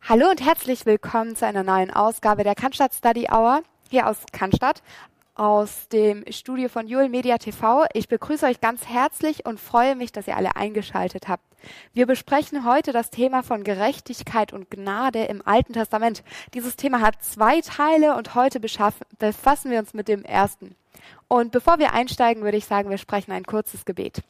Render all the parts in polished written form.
Hallo und herzlich willkommen zu einer neuen Ausgabe der Cannstatt Study Hour, hier aus Cannstatt, aus dem Studio von Joel Media TV. Ich begrüße euch ganz herzlich und freue mich, dass ihr alle eingeschaltet habt. Wir besprechen heute das Thema von Gerechtigkeit und Gnade im Alten Testament. Dieses Thema hat 2 Teile und heute befassen wir uns mit dem ersten. Und bevor wir einsteigen, würde ich sagen, wir sprechen ein kurzes Gebet.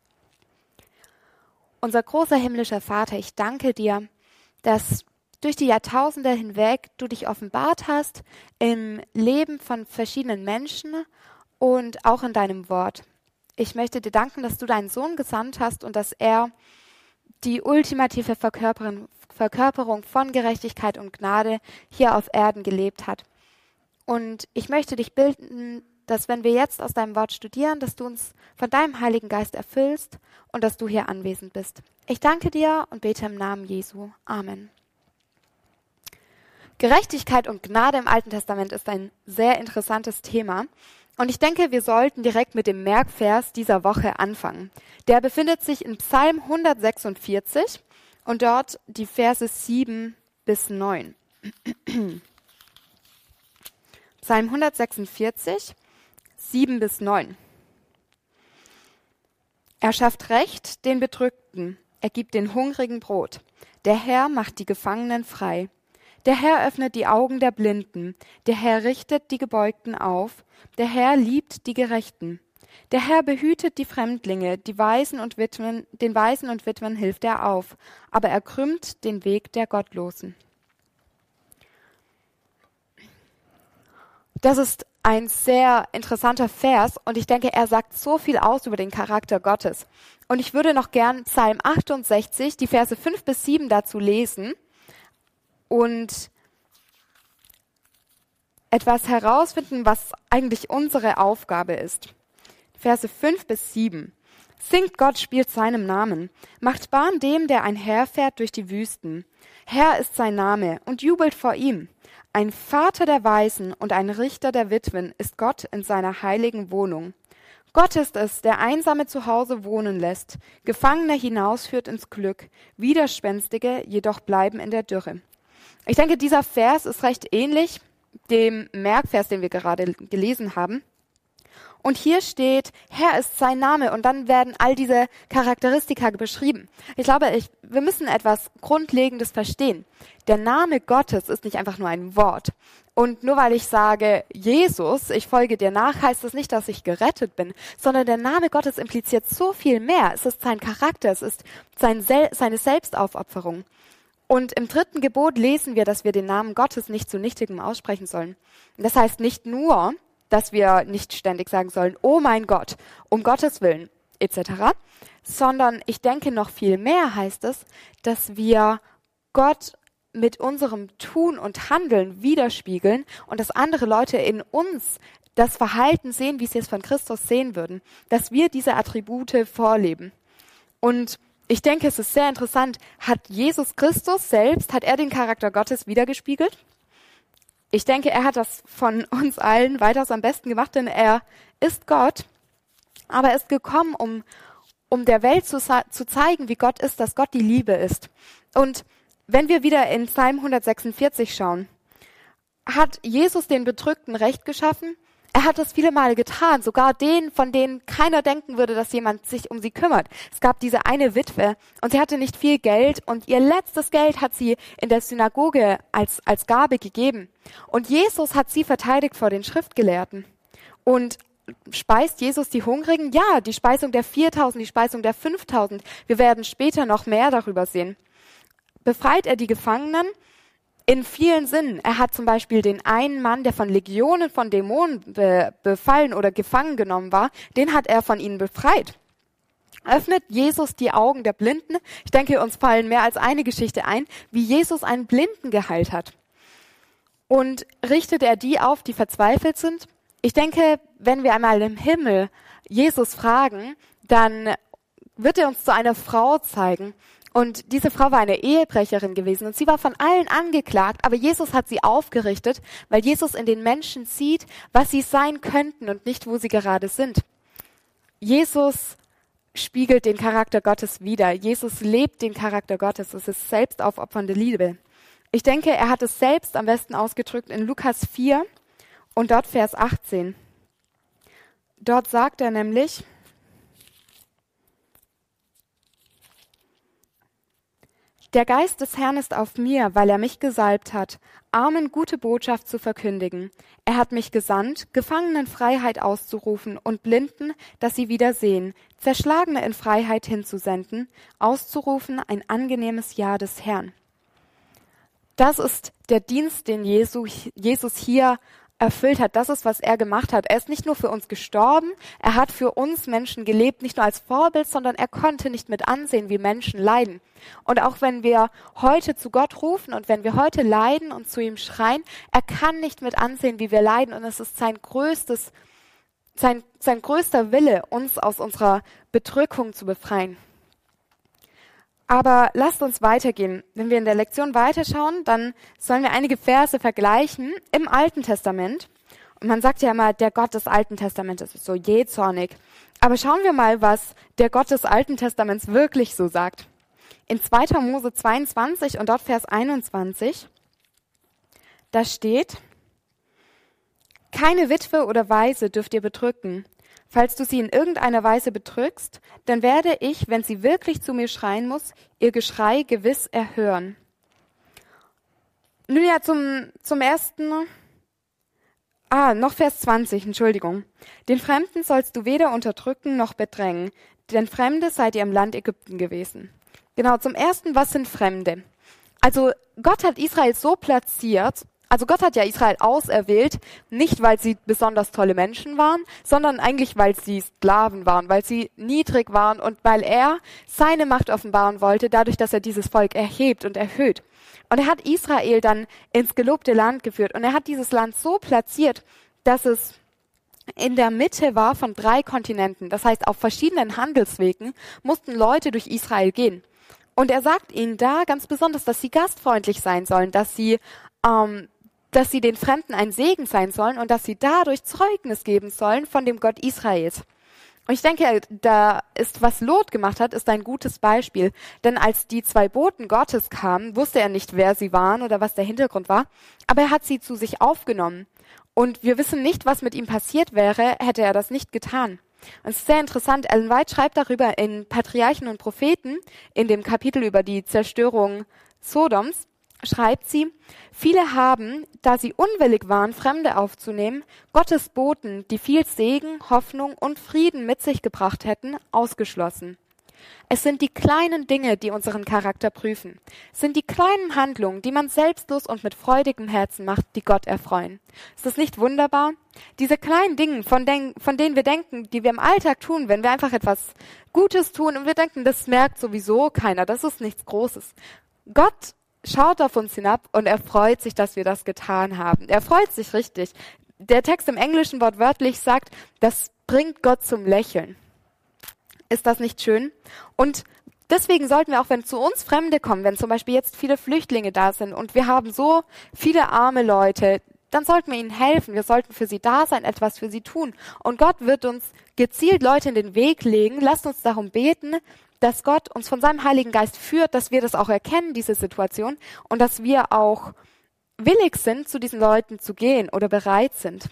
Unser großer himmlischer Vater, ich danke dir, dass durch die Jahrtausende hinweg du dich offenbart hast im Leben von verschiedenen Menschen und auch in deinem Wort. Ich möchte dir danken, dass du deinen Sohn gesandt hast und dass er die ultimative Verkörperung von Gerechtigkeit und Gnade hier auf Erden gelebt hat. Und ich möchte dich bitten, dass wenn wir jetzt aus deinem Wort studieren, dass du uns von deinem Heiligen Geist erfüllst und dass du hier anwesend bist. Ich danke dir und bete im Namen Jesu. Amen. Gerechtigkeit und Gnade im Alten Testament ist ein sehr interessantes Thema. Und ich denke, wir sollten direkt mit dem Merkvers dieser Woche anfangen. Der befindet sich in Psalm 146 und dort die Verse 7 bis 9. Psalm 146, 7 bis 9. Er schafft Recht den Bedrückten, er gibt den Hungrigen Brot. Der Herr macht die Gefangenen frei. Der Herr öffnet die Augen der Blinden, der Herr richtet die Gebeugten auf, der Herr liebt die Gerechten. Der Herr behütet die Fremdlinge, den Waisen und Witwen hilft er auf, aber er krümmt den Weg der Gottlosen. Das ist ein sehr interessanter Vers und ich denke, er sagt so viel aus über den Charakter Gottes. Und ich würde noch gern Psalm 68, die Verse 5 bis 7 dazu lesen und etwas herausfinden, was eigentlich unsere Aufgabe ist. Verse 5 bis 7. Singt Gott, spielt seinem Namen, macht Bahn dem, der einherfährt durch die Wüsten. Herr ist sein Name und jubelt vor ihm. Ein Vater der Waisen und ein Richter der Witwen ist Gott in seiner heiligen Wohnung. Gott ist es, der Einsame zu Hause wohnen lässt, Gefangene hinausführt ins Glück, Widerspenstige jedoch bleiben in der Dürre. Ich denke, dieser Vers ist recht ähnlich dem Merkvers, den wir gerade gelesen haben. Und hier steht, Herr ist sein Name und dann werden all diese Charakteristika beschrieben. Ich glaube, wir müssen etwas Grundlegendes verstehen. Der Name Gottes ist nicht einfach nur ein Wort. Und nur weil ich sage, Jesus, ich folge dir nach, heißt das nicht, dass ich gerettet bin, sondern der Name Gottes impliziert so viel mehr. Es ist sein Charakter, es ist seine Selbstaufopferung. Und im 3. Gebot lesen wir, dass wir den Namen Gottes nicht zu Nichtigem aussprechen sollen. Das heißt nicht nur, dass wir nicht ständig sagen sollen, oh mein Gott, um Gottes Willen, etc., sondern ich denke noch viel mehr heißt es, dass wir Gott mit unserem Tun und Handeln widerspiegeln und dass andere Leute in uns das Verhalten sehen, wie sie es von Christus sehen würden, dass wir diese Attribute vorleben. Und ich denke, es ist sehr interessant, hat Jesus Christus selbst, hat er den Charakter Gottes wiedergespiegelt? Ich denke, er hat das von uns allen weitaus am besten gemacht, denn er ist Gott, aber er ist gekommen, um der Welt zu zeigen, wie Gott ist, dass Gott die Liebe ist. Und wenn wir wieder in Psalm 146 schauen, hat Jesus den Bedrückten Recht geschaffen? Er hat das viele Male getan, sogar denen, von denen keiner denken würde, dass jemand sich um sie kümmert. Es gab diese eine Witwe und sie hatte nicht viel Geld und ihr letztes Geld hat sie in der Synagoge als Gabe gegeben. Und Jesus hat sie verteidigt vor den Schriftgelehrten. Und speist Jesus die Hungrigen? Ja, die Speisung der 4.000, die Speisung der 5.000. Wir werden später noch mehr darüber sehen. Befreit er die Gefangenen? In vielen Sinnen. Er hat zum Beispiel den einen Mann, der von Legionen von Dämonen befallen oder gefangen genommen war, den hat er von ihnen befreit. Öffnet Jesus die Augen der Blinden? Ich denke, uns fallen mehr als eine Geschichte ein, wie Jesus einen Blinden geheilt hat. Und richtet er die auf, die verzweifelt sind? Ich denke, wenn wir einmal im Himmel Jesus fragen, dann wird er uns zu einer Frau zeigen. Und diese Frau war eine Ehebrecherin gewesen und sie war von allen angeklagt, aber Jesus hat sie aufgerichtet, weil Jesus in den Menschen sieht, was sie sein könnten und nicht, wo sie gerade sind. Jesus spiegelt den Charakter Gottes wider. Jesus lebt den Charakter Gottes. Es ist selbstaufopfernde Liebe. Ich denke, er hat es selbst am besten ausgedrückt in Lukas 4 und dort Vers 18. Dort sagt er nämlich: Der Geist des Herrn ist auf mir, weil er mich gesalbt hat, Armen gute Botschaft zu verkündigen. Er hat mich gesandt, Gefangenen Freiheit auszurufen und Blinden, dass sie wieder sehen, Zerschlagene in Freiheit hinzusenden, auszurufen ein angenehmes Jahr des Herrn. Das ist der Dienst, den Jesus hier erfüllt hat. Das ist, was er gemacht hat. Er ist nicht nur für uns gestorben, er hat für uns Menschen gelebt, nicht nur als Vorbild, sondern er konnte nicht mit ansehen, wie Menschen leiden. Und auch wenn wir heute zu Gott rufen und wenn wir heute leiden und zu ihm schreien, er kann nicht mit ansehen, wie wir leiden. Und es ist sein größter Wille, uns aus unserer Bedrückung zu befreien. Aber lasst uns weitergehen. Wenn wir in der Lektion weiterschauen, dann sollen wir einige Verse vergleichen im Alten Testament. Und man sagt ja immer, der Gott des Alten Testamentes ist so jähzornig. Aber schauen wir mal, was der Gott des Alten Testaments wirklich so sagt. In 2. Mose 22 und dort Vers 21, da steht: Keine Witwe oder Waise dürft ihr bedrücken. Falls du sie in irgendeiner Weise bedrückst, dann werde ich, wenn sie wirklich zu mir schreien muss, ihr Geschrei gewiss erhören. Nun ja, zum ersten, noch Vers 20, Entschuldigung. Den Fremden sollst du weder unterdrücken noch bedrängen, denn Fremde seid ihr im Land Ägypten gewesen. Genau, zum ersten, was sind Fremde? Also Gott hat Israel so platziert, also Gott hat ja Israel auserwählt, nicht weil sie besonders tolle Menschen waren, sondern eigentlich weil sie Sklaven waren, weil sie niedrig waren und weil er seine Macht offenbaren wollte, dadurch, dass er dieses Volk erhebt und erhöht. Und er hat Israel dann ins gelobte Land geführt und er hat dieses Land so platziert, dass es in der Mitte war von 3 Kontinenten. Das heißt, auf verschiedenen Handelswegen mussten Leute durch Israel gehen. Und er sagt ihnen da ganz besonders, dass sie gastfreundlich sein sollen, dass sie den Fremden ein Segen sein sollen und dass sie dadurch Zeugnis geben sollen von dem Gott Israels. Und ich denke, was Lot gemacht hat, ist ein gutes Beispiel. Denn als die 2 Boten Gottes kamen, wusste er nicht, wer sie waren oder was der Hintergrund war. Aber er hat sie zu sich aufgenommen. Und wir wissen nicht, was mit ihm passiert wäre, hätte er das nicht getan. Und es ist sehr interessant. Ellen White schreibt darüber in Patriarchen und Propheten, in dem Kapitel über die Zerstörung Sodoms, schreibt sie: Viele haben, da sie unwillig waren, Fremde aufzunehmen, Gottes Boten, die viel Segen, Hoffnung und Frieden mit sich gebracht hätten, ausgeschlossen. Es sind die kleinen Dinge, die unseren Charakter prüfen. Es sind die kleinen Handlungen, die man selbstlos und mit freudigem Herzen macht, die Gott erfreuen. Ist das nicht wunderbar? Diese kleinen Dinge, von denen wir denken, die wir im Alltag tun, wenn wir einfach etwas Gutes tun und wir denken, das merkt sowieso keiner, das ist nichts Großes. Gott schaut auf uns hinab und er freut sich, dass wir das getan haben. Er freut sich richtig. Der Text im Englischen wortwörtlich sagt, das bringt Gott zum Lächeln. Ist das nicht schön? Und deswegen sollten wir auch, wenn zu uns Fremde kommen, wenn zum Beispiel jetzt viele Flüchtlinge da sind und wir haben so viele arme Leute, dann sollten wir ihnen helfen. Wir sollten für sie da sein, etwas für sie tun. Und Gott wird uns gezielt Leute in den Weg legen. Lasst uns darum beten, dass Gott uns von seinem Heiligen Geist führt, dass wir das auch erkennen, diese Situation, und dass wir auch willig sind, zu diesen Leuten zu gehen oder bereit sind.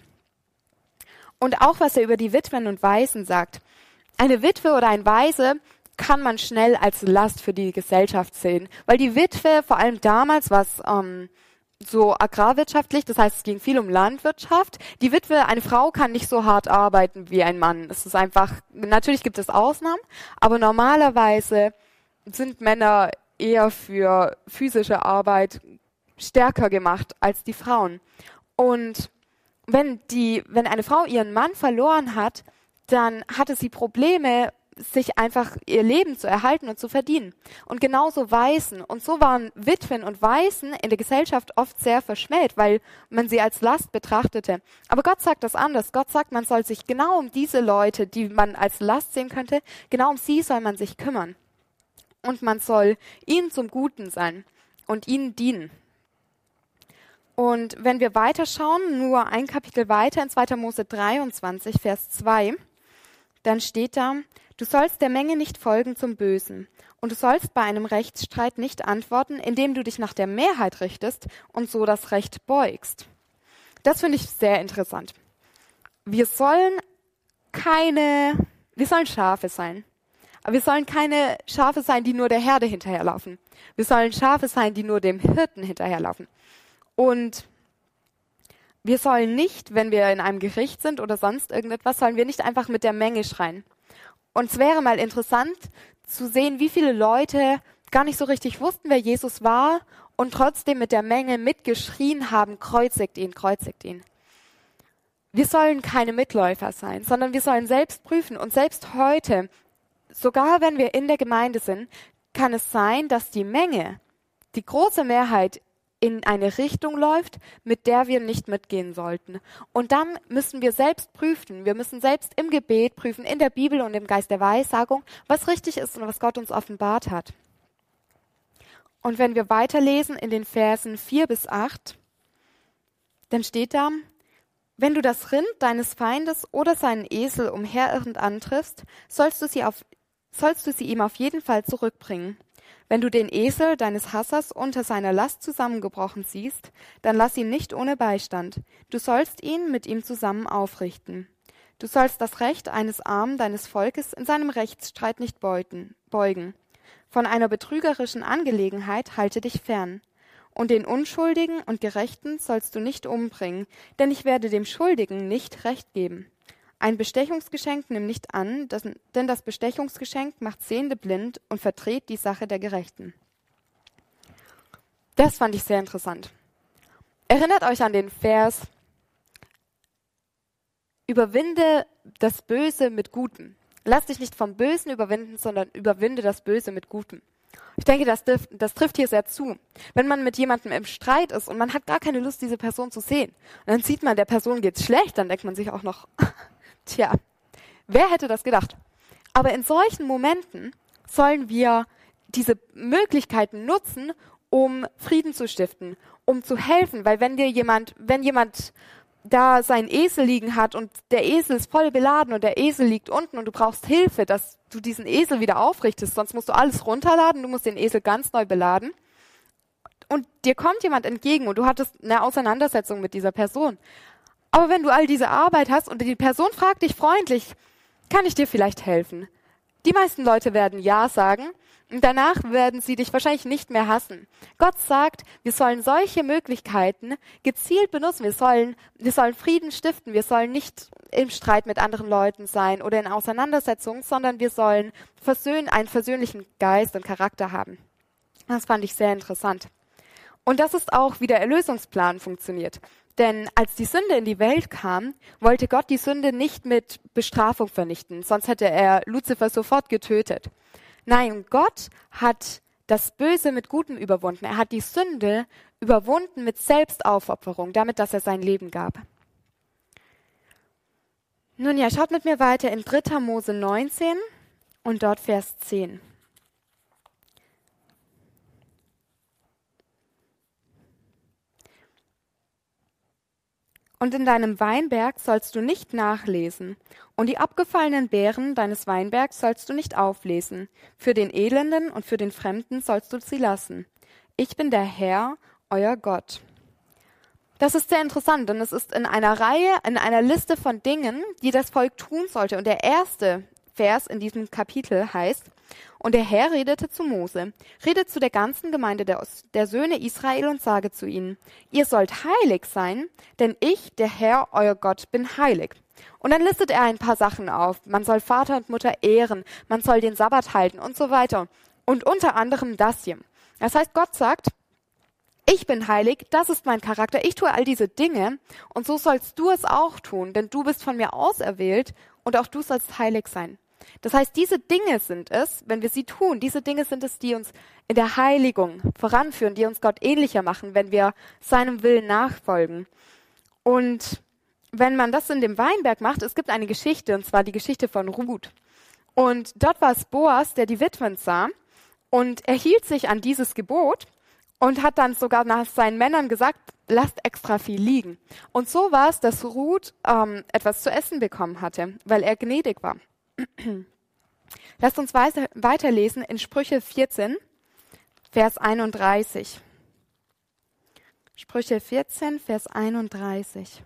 Und auch, was er über die Witwen und Waisen sagt. Eine Witwe oder ein Waise kann man schnell als Last für die Gesellschaft sehen, weil die Witwe, vor allem damals, was so agrarwirtschaftlich, das heißt, es ging viel um Landwirtschaft. Die Witwe, eine Frau kann nicht so hart arbeiten wie ein Mann. Es ist einfach, natürlich gibt es Ausnahmen, aber normalerweise sind Männer eher für physische Arbeit stärker gemacht als die Frauen. Und wenn eine Frau ihren Mann verloren hat, dann hatte sie Probleme, sich einfach ihr Leben zu erhalten und zu verdienen. Und genauso Waisen. Und so waren Witwen und Waisen in der Gesellschaft oft sehr verschmäht, weil man sie als Last betrachtete. Aber Gott sagt das anders. Gott sagt, man soll sich genau um diese Leute, die man als Last sehen könnte, genau um sie soll man sich kümmern. Und man soll ihnen zum Guten sein und ihnen dienen. Und wenn wir weiterschauen, nur ein Kapitel weiter in 2. Mose 23, Vers 2, dann steht da: Du sollst der Menge nicht folgen zum Bösen. Und du sollst bei einem Rechtsstreit nicht antworten, indem du dich nach der Mehrheit richtest und so das Recht beugst. Das finde ich sehr interessant. Wir sollen Schafe sein. Aber wir sollen keine Schafe sein, die nur der Herde hinterherlaufen. Wir sollen Schafe sein, die nur dem Hirten hinterherlaufen. Und wir sollen nicht, wenn wir in einem Gericht sind oder sonst irgendetwas, sollen wir nicht einfach mit der Menge schreien. Und es wäre mal interessant zu sehen, wie viele Leute gar nicht so richtig wussten, wer Jesus war und trotzdem mit der Menge mitgeschrien haben, kreuzigt ihn, kreuzigt ihn. Wir sollen keine Mitläufer sein, sondern wir sollen selbst prüfen. Und selbst heute, sogar wenn wir in der Gemeinde sind, kann es sein, dass die Menge, die große Mehrheit, in eine Richtung läuft, mit der wir nicht mitgehen sollten. Und dann müssen wir selbst prüfen. Wir müssen selbst im Gebet prüfen, in der Bibel und im Geist der Weissagung, was richtig ist und was Gott uns offenbart hat. Und wenn wir weiterlesen in den Versen 4-8, dann steht da: Wenn du das Rind deines Feindes oder seinen Esel umherirrend antriffst, sollst du sie ihm auf jeden Fall zurückbringen. Wenn du den Esel deines Hassers unter seiner Last zusammengebrochen siehst, dann lass ihn nicht ohne Beistand. Du sollst ihn mit ihm zusammen aufrichten. Du sollst das Recht eines Armen deines Volkes in seinem Rechtsstreit nicht beugen. Von einer betrügerischen Angelegenheit halte dich fern. Und den Unschuldigen und Gerechten sollst du nicht umbringen, denn ich werde dem Schuldigen nicht Recht geben. Ein Bestechungsgeschenk nimm nicht an, denn das Bestechungsgeschenk macht Sehende blind und verdreht die Sache der Gerechten. Das fand ich sehr interessant. Erinnert euch an den Vers: Überwinde das Böse mit Gutem. Lass dich nicht vom Bösen überwinden, sondern überwinde das Böse mit Gutem. Ich denke, das trifft hier sehr zu. Wenn man mit jemandem im Streit ist und man hat gar keine Lust, diese Person zu sehen, und dann sieht man, der Person geht's schlecht, dann denkt man sich auch noch, tja, wer hätte das gedacht? Aber in solchen Momenten sollen wir diese Möglichkeiten nutzen, um Frieden zu stiften, um zu helfen, weil wenn jemand da seinen Esel liegen hat und der Esel ist voll beladen und der Esel liegt unten und du brauchst Hilfe, dass du diesen Esel wieder aufrichtest, sonst musst du alles runterladen, du musst den Esel ganz neu beladen und dir kommt jemand entgegen und du hattest eine Auseinandersetzung mit dieser Person. Aber wenn du all diese Arbeit hast und die Person fragt dich freundlich, kann ich dir vielleicht helfen? Die meisten Leute werden Ja sagen und danach werden sie dich wahrscheinlich nicht mehr hassen. Gott sagt, wir sollen solche Möglichkeiten gezielt benutzen. Wir sollen Frieden stiften. Wir sollen nicht im Streit mit anderen Leuten sein oder in Auseinandersetzungen, sondern wir sollen einen versöhnlichen Geist und Charakter haben. Das fand ich sehr interessant. Und das ist auch, wie der Erlösungsplan funktioniert. Denn als die Sünde in die Welt kam, wollte Gott die Sünde nicht mit Bestrafung vernichten, sonst hätte er Luzifer sofort getötet. Nein, Gott hat das Böse mit Gutem überwunden. Er hat die Sünde überwunden mit Selbstaufopferung, damit, dass er sein Leben gab. Nun ja, schaut mit mir weiter in 3. Mose 19 und dort Vers 10. Und in deinem Weinberg sollst du nicht nachlesen, und die abgefallenen Beeren deines Weinbergs sollst du nicht auflesen. Für den Elenden und für den Fremden sollst du sie lassen. Ich bin der Herr, euer Gott. Das ist sehr interessant, denn es ist in einer Liste von Dingen, die das Volk tun sollte. Und der erste Vers in diesem Kapitel heißt: Und der Herr redete zu Mose, redet zu der ganzen Gemeinde der Söhne Israel und sage zu ihnen: Ihr sollt heilig sein, denn ich, der Herr, euer Gott, bin heilig. Und dann listet er ein paar Sachen auf. Man soll Vater und Mutter ehren, man soll den Sabbat halten und so weiter. Und unter anderem das hier. Das heißt, Gott sagt: Ich bin heilig, das ist mein Charakter, ich tue all diese Dinge und so sollst du es auch tun, denn du bist von mir auserwählt und auch du sollst heilig sein. Das heißt, diese Dinge sind es, wenn wir sie tun, diese Dinge sind es, die uns in der Heiligung voranführen, die uns Gott ähnlicher machen, wenn wir seinem Willen nachfolgen. Und wenn man das in dem Weinberg macht, es gibt eine Geschichte, und zwar die Geschichte von Ruth. Und dort war es Boas, der die Witwen sah, und er hielt sich an dieses Gebot und hat dann sogar nach seinen Männern gesagt: Lasst extra viel liegen. Und so war es, dass Ruth etwas zu essen bekommen hatte, weil er gnädig war. Lasst uns weiterlesen in Sprüche 14, Vers 31. Sprüche 14, Vers 31.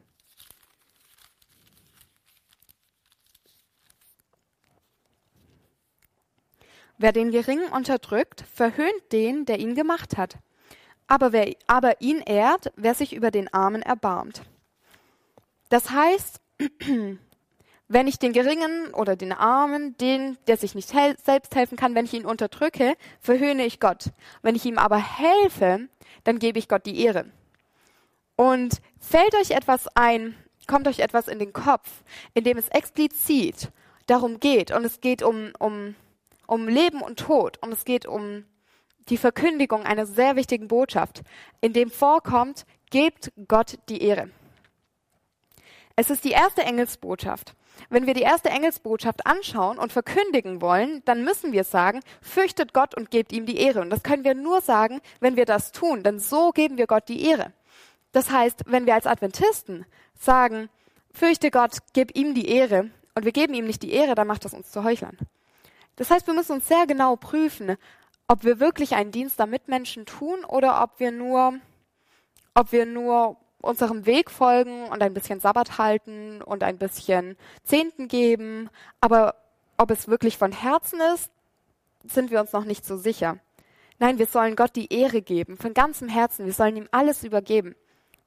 Wer den Geringen unterdrückt, verhöhnt den, der ihn gemacht hat. Aber ihn ehrt, wer sich über den Armen erbarmt. Das heißt, wenn ich den Geringen oder den Armen, den, der sich nicht selbst helfen kann, wenn ich ihn unterdrücke, verhöhne ich Gott. Wenn ich ihm aber helfe, dann gebe ich Gott die Ehre. Und fällt euch etwas ein, kommt euch etwas in den Kopf, in dem es explizit darum geht, und es geht um Leben und Tod, und es geht um die Verkündigung einer sehr wichtigen Botschaft, in dem vorkommt, gebt Gott die Ehre. Es ist die erste Engelsbotschaft. Wenn wir die erste Engelsbotschaft anschauen und verkündigen wollen, dann müssen wir sagen, fürchtet Gott und gebt ihm die Ehre. Und das können wir nur sagen, wenn wir das tun, denn so geben wir Gott die Ehre. Das heißt, wenn wir als Adventisten sagen, fürchte Gott, gib ihm die Ehre, und wir geben ihm nicht die Ehre, dann macht das uns zu Heuchlern. Das heißt, wir müssen uns sehr genau prüfen, ob wir wirklich einen Dienst am Mitmenschen tun oder ob wir nur unserem Weg folgen und ein bisschen Sabbat halten und ein bisschen Zehnten geben. Aber ob es wirklich von Herzen ist, sind wir uns noch nicht so sicher. Nein, wir sollen Gott die Ehre geben, von ganzem Herzen. Wir sollen ihm alles übergeben.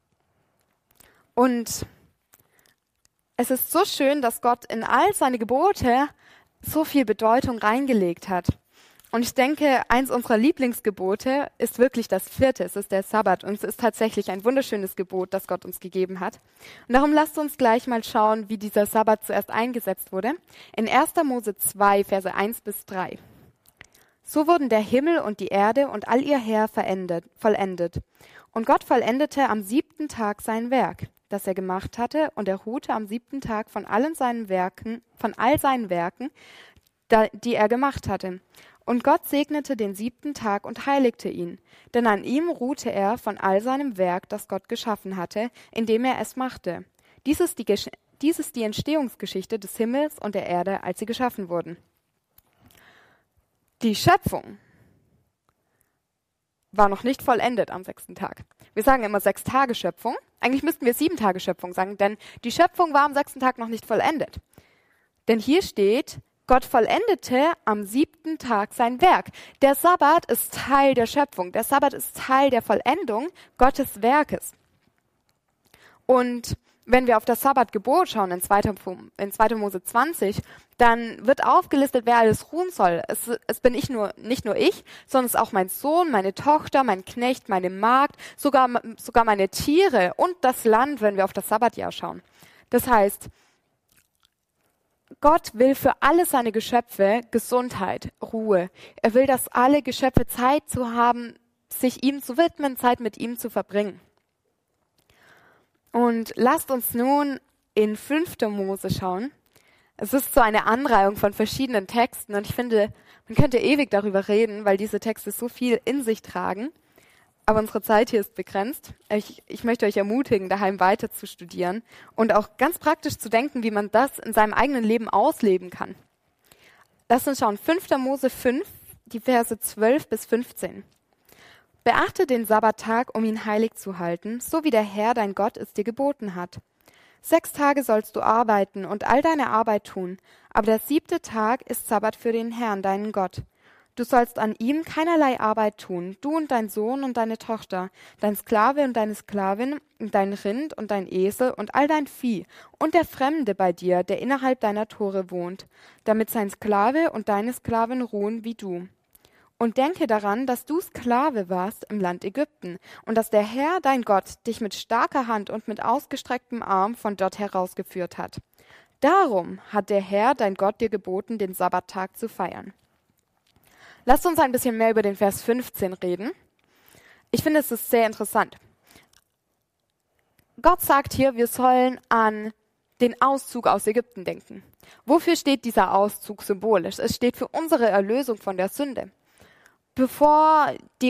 Und es ist so schön, dass Gott in all seine Gebote so viel Bedeutung reingelegt hat. Und ich denke, eins unserer Lieblingsgebote ist wirklich das 4., es ist der Sabbat. Und es ist tatsächlich ein wunderschönes Gebot, das Gott uns gegeben hat. Und darum lasst uns gleich mal schauen, wie dieser Sabbat zuerst eingesetzt wurde. In 1. Mose 2, Verse 1 bis 3. So wurden der Himmel und die Erde und all ihr Heer vollendet. Und Gott vollendete am 7. Tag sein Werk, das er gemacht hatte, und er ruhte am 7. Tag von all seinen Werken, die er gemacht hatte. Und Gott segnete den 7. Tag und heiligte ihn, denn an ihm ruhte er von all seinem Werk, das Gott geschaffen hatte, indem er es machte. Dies ist die Entstehungsgeschichte des Himmels und der Erde, als sie geschaffen wurden. Die Schöpfung war noch nicht vollendet am 6. Tag. Wir sagen immer 6-Tage-Schöpfung. Eigentlich müssten wir 7-Tage-Schöpfung sagen, denn die Schöpfung war am 6. Tag noch nicht vollendet. Denn hier steht, Gott vollendete am 7. Tag sein Werk. Der Sabbat ist Teil der Schöpfung. Der Sabbat ist Teil der Vollendung Gottes Werkes. Und wenn wir auf das Sabbatgebot schauen in 2. Mose 20, dann wird aufgelistet, wer alles ruhen soll. Es bin nicht nur ich, sondern es ist auch mein Sohn, meine Tochter, mein Knecht, meine Magd, sogar meine Tiere und das Land, wenn wir auf das Sabbatjahr schauen. Das heißt, Gott will für alle seine Geschöpfe Gesundheit, Ruhe. Er will, dass alle Geschöpfe Zeit zu haben, sich ihm zu widmen, Zeit mit ihm zu verbringen. Und lasst uns nun in 5. Mose schauen. Es ist so eine Anreihung von verschiedenen Texten und ich finde, man könnte ewig darüber reden, weil diese Texte so viel in sich tragen. Aber unsere Zeit hier ist begrenzt. Ich möchte euch ermutigen, daheim weiter zu studieren und auch ganz praktisch zu denken, wie man das in seinem eigenen Leben ausleben kann. Lasst uns schauen, 5. Mose 5, die Verse 12 bis 15. Beachte den Sabbattag, um ihn heilig zu halten, so wie der Herr, dein Gott, es dir geboten hat. 6 Tage sollst du arbeiten und all deine Arbeit tun, aber der 7. Tag ist Sabbat für den Herrn, deinen Gott. Du sollst an ihm keinerlei Arbeit tun, du und dein Sohn und deine Tochter, dein Sklave und deine Sklavin, dein Rind und dein Esel und all dein Vieh und der Fremde bei dir, der innerhalb deiner Tore wohnt, damit sein Sklave und deine Sklavin ruhen wie du. Und denke daran, dass du Sklave warst im Land Ägypten und dass der Herr, dein Gott, dich mit starker Hand und mit ausgestrecktem Arm von dort herausgeführt hat. Darum hat der Herr, dein Gott, dir geboten, den Sabbattag zu feiern. Lasst uns ein bisschen mehr über den Vers 15 reden. Ich finde, es ist sehr interessant. Gott sagt hier, wir sollen an den Auszug aus Ägypten denken. Wofür steht dieser Auszug symbolisch? Es steht für unsere Erlösung von der Sünde. Bevor die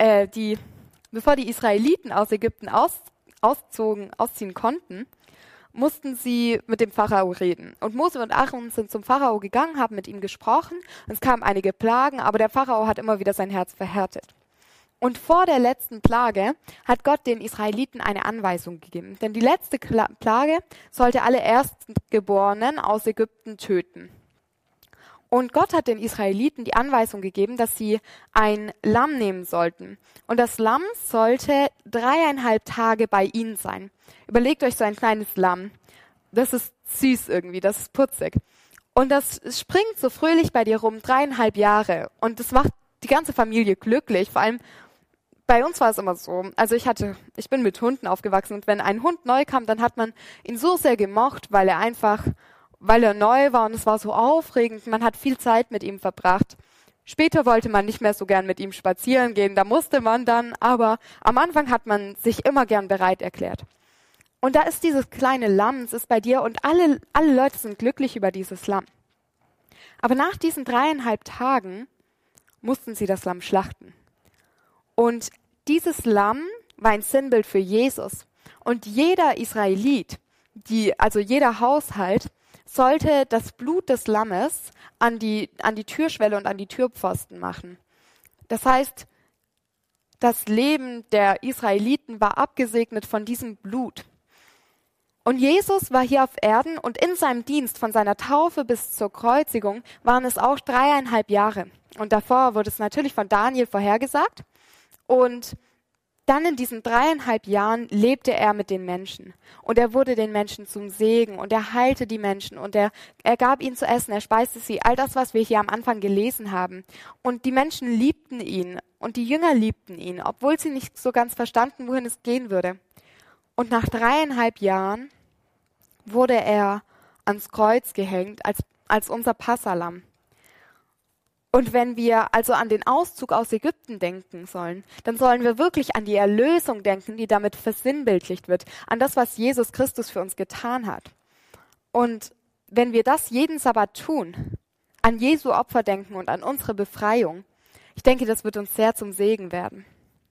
Israeliten aus Ägypten ausziehen konnten, mussten sie mit dem Pharao reden. Und Mose und Aaron sind zum Pharao gegangen, haben mit ihm gesprochen. Es kamen einige Plagen, aber der Pharao hat immer wieder sein Herz verhärtet. Und vor der letzten Plage hat Gott den Israeliten eine Anweisung gegeben. Denn die letzte Plage sollte alle Erstgeborenen aus Ägypten töten. Und Gott hat den Israeliten die Anweisung gegeben, dass sie ein Lamm nehmen sollten. Und das Lamm sollte 3,5 Tage bei ihnen sein. Überlegt euch so ein kleines Lamm. Das ist süß irgendwie, das ist putzig. Und das springt so fröhlich bei dir rum, 3,5 Jahre. Und das macht die ganze Familie glücklich. Vor allem bei uns war es immer so. Also ich bin mit Hunden aufgewachsen und wenn ein Hund neu kam, dann hat man ihn so sehr gemocht, weil er neu war und es war so aufregend. Man hat viel Zeit mit ihm verbracht. Später wollte man nicht mehr so gern mit ihm spazieren gehen, da musste man dann, aber am Anfang hat man sich immer gern bereit erklärt. Und da ist dieses kleine Lamm, es ist bei dir und alle Leute sind glücklich über dieses Lamm. Aber nach diesen 3,5 Tagen mussten sie das Lamm schlachten. Und dieses Lamm war ein Sinnbild für Jesus. Und jeder Israelit, also jeder Haushalt, sollte das Blut des Lammes an die Türschwelle und an die Türpfosten machen. Das heißt, das Leben der Israeliten war abgesegnet von diesem Blut. Und Jesus war hier auf Erden und in seinem Dienst von seiner Taufe bis zur Kreuzigung waren es auch 3,5 Jahre. Und davor wurde es natürlich von Daniel vorhergesagt. Und dann in diesen 3,5 Jahren lebte er mit den Menschen. Und er wurde den Menschen zum Segen und er heilte die Menschen und er gab ihnen zu essen, er speiste sie. All das, was wir hier am Anfang gelesen haben. Und die Menschen liebten ihn und die Jünger liebten ihn, obwohl sie nicht so ganz verstanden, wohin es gehen würde. Und nach 3,5 Jahren wurde er ans Kreuz gehängt als unser Passahlamm. Und wenn wir also an den Auszug aus Ägypten denken sollen, dann sollen wir wirklich an die Erlösung denken, die damit versinnbildlicht wird, an das, was Jesus Christus für uns getan hat. Und wenn wir das jeden Sabbat tun, an Jesu Opfer denken und an unsere Befreiung, ich denke, das wird uns sehr zum Segen werden.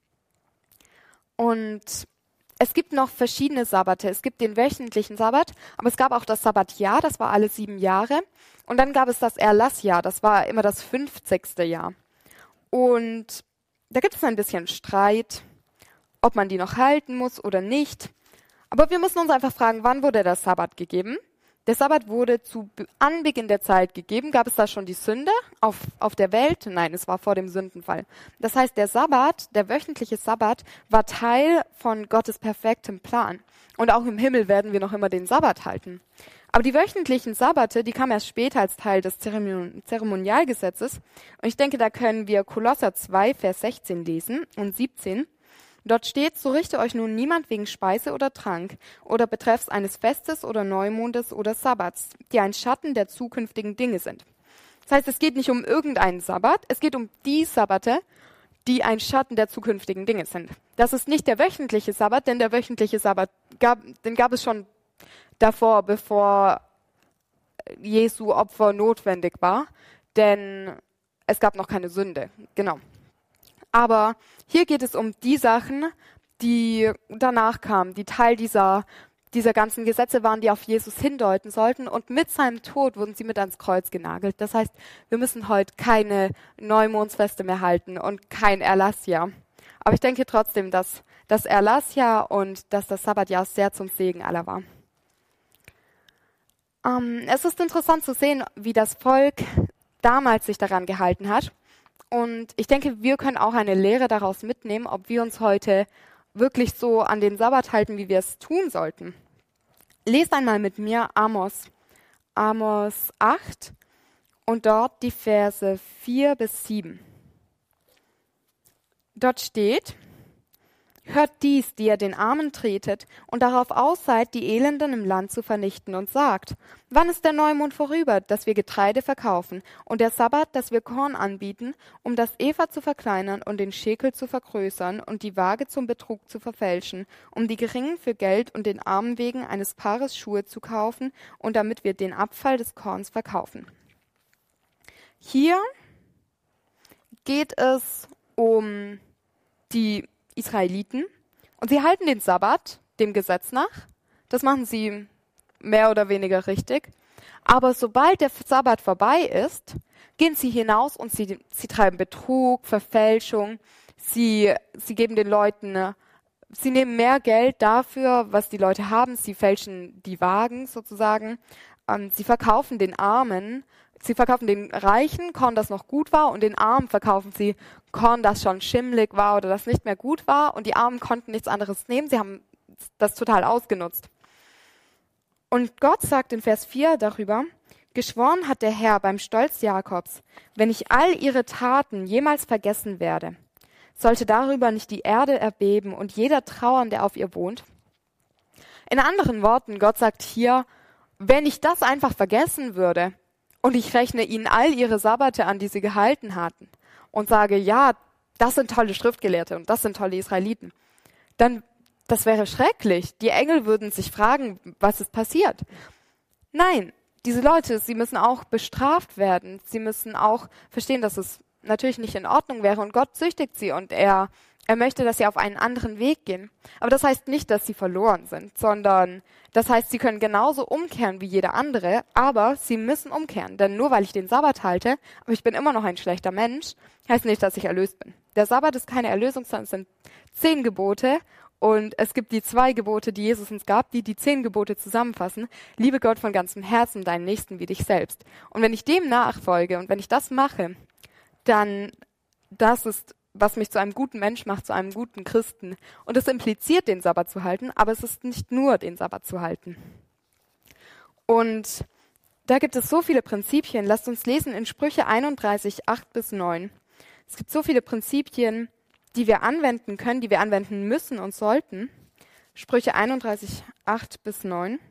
Und es gibt noch verschiedene Sabbate. Es gibt den wöchentlichen Sabbat, aber es gab auch das Sabbatjahr, das war alle 7 Jahre. Und dann gab es das Erlassjahr, das war immer das 50. Jahr. Und da gibt es ein bisschen Streit, ob man die noch halten muss oder nicht. Aber wir müssen uns einfach fragen, wann wurde der Sabbat gegeben? Der Sabbat wurde zu Anbeginn der Zeit gegeben. Gab es da schon die Sünde auf der Welt? Nein, es war vor dem Sündenfall. Das heißt, der Sabbat, der wöchentliche Sabbat, war Teil von Gottes perfektem Plan. Und auch im Himmel werden wir noch immer den Sabbat halten. Aber die wöchentlichen Sabbate, die kamen erst später als Teil des Zeremonialgesetzes. Und ich denke, da können wir Kolosser 2, Vers 16 lesen und 17. Dort steht, so richte euch nun niemand wegen Speise oder Trank oder betreffs eines Festes oder Neumondes oder Sabbats, die ein Schatten der zukünftigen Dinge sind. Das heißt, es geht nicht um irgendeinen Sabbat, es geht um die Sabbate, die ein Schatten der zukünftigen Dinge sind. Das ist nicht der wöchentliche Sabbat, denn der wöchentliche Sabbat gab es schon davor, bevor Jesu Opfer notwendig war, denn es gab noch keine Sünde. Genau. Aber hier geht es um die Sachen, die danach kamen, die Teil dieser ganzen Gesetze waren, die auf Jesus hindeuten sollten. Und mit seinem Tod wurden sie mit ans Kreuz genagelt. Das heißt, wir müssen heute keine Neumondsfeste mehr halten und kein Erlassjahr. Aber ich denke trotzdem, dass das Erlassjahr und dass das Sabbatjahr sehr zum Segen aller war. Es ist interessant zu sehen, wie das Volk damals sich daran gehalten hat. Und ich denke, wir können auch eine Lehre daraus mitnehmen, ob wir uns heute wirklich so an den Sabbat halten, wie wir es tun sollten. Lest einmal mit mir Amos 8 und dort die Verse 4 bis 7. Dort steht: Hört dies, die ihr den Armen tretet und darauf aus seid, die Elenden im Land zu vernichten, und sagt: Wann ist der Neumond vorüber, dass wir Getreide verkaufen, und der Sabbat, dass wir Korn anbieten, um das Epha zu verkleinern und den Schekel zu vergrößern und die Waage zum Betrug zu verfälschen, um die Geringen für Geld und den Armen wegen eines Paares Schuhe zu kaufen und damit wir den Abfall des Korns verkaufen. Hier geht es um die Israeliten und sie halten den Sabbat dem Gesetz nach. Das machen sie mehr oder weniger richtig. Aber sobald der Sabbat vorbei ist, gehen sie hinaus und sie treiben Betrug, Verfälschung, sie geben den Leuten, sie nehmen mehr Geld dafür, was die Leute haben, sie fälschen die Wagen sozusagen, sie verkaufen den Armen, sie verkaufen den Reichen Korn, das noch gut war, und den Armen verkaufen sie Korn, das schon schimmelig war oder das nicht mehr gut war, und die Armen konnten nichts anderes nehmen, sie haben das total ausgenutzt. Und Gott sagt in Vers 4 darüber: Geschworen hat der Herr beim Stolz Jakobs, wenn ich all ihre Taten jemals vergessen werde, sollte darüber nicht die Erde erbeben und jeder trauern, der auf ihr wohnt? In anderen Worten, Gott sagt hier, wenn ich das einfach vergessen würde und ich rechne ihnen all ihre Sabbate an, die sie gehalten hatten, und sage, ja, das sind tolle Schriftgelehrte und das sind tolle Israeliten, dann, das wäre schrecklich. Die Engel würden sich fragen, was ist passiert? Nein, diese Leute, sie müssen auch bestraft werden. Sie müssen auch verstehen, dass es natürlich nicht in Ordnung wäre, und Gott züchtigt sie und er möchte, dass sie auf einen anderen Weg gehen. Aber das heißt nicht, dass sie verloren sind, sondern das heißt, sie können genauso umkehren wie jeder andere, aber sie müssen umkehren. Denn nur weil ich den Sabbat halte, aber ich bin immer noch ein schlechter Mensch, heißt nicht, dass ich erlöst bin. Der Sabbat ist keine Erlösung, sondern es sind 10 Gebote. Und es gibt die 2 Gebote, die Jesus uns gab, die 10 Gebote zusammenfassen. Liebe Gott von ganzem Herzen, deinen Nächsten wie dich selbst. Und wenn ich dem nachfolge und wenn ich das mache, dann das ist, was mich zu einem guten Mensch macht, zu einem guten Christen. Und es impliziert, den Sabbat zu halten, aber es ist nicht nur, den Sabbat zu halten. Und da gibt es so viele Prinzipien. Lasst uns lesen in Sprüche 31, 8-9. Es gibt so viele Prinzipien, die wir anwenden können, die wir anwenden müssen und sollten. Sprüche 31, 8-9.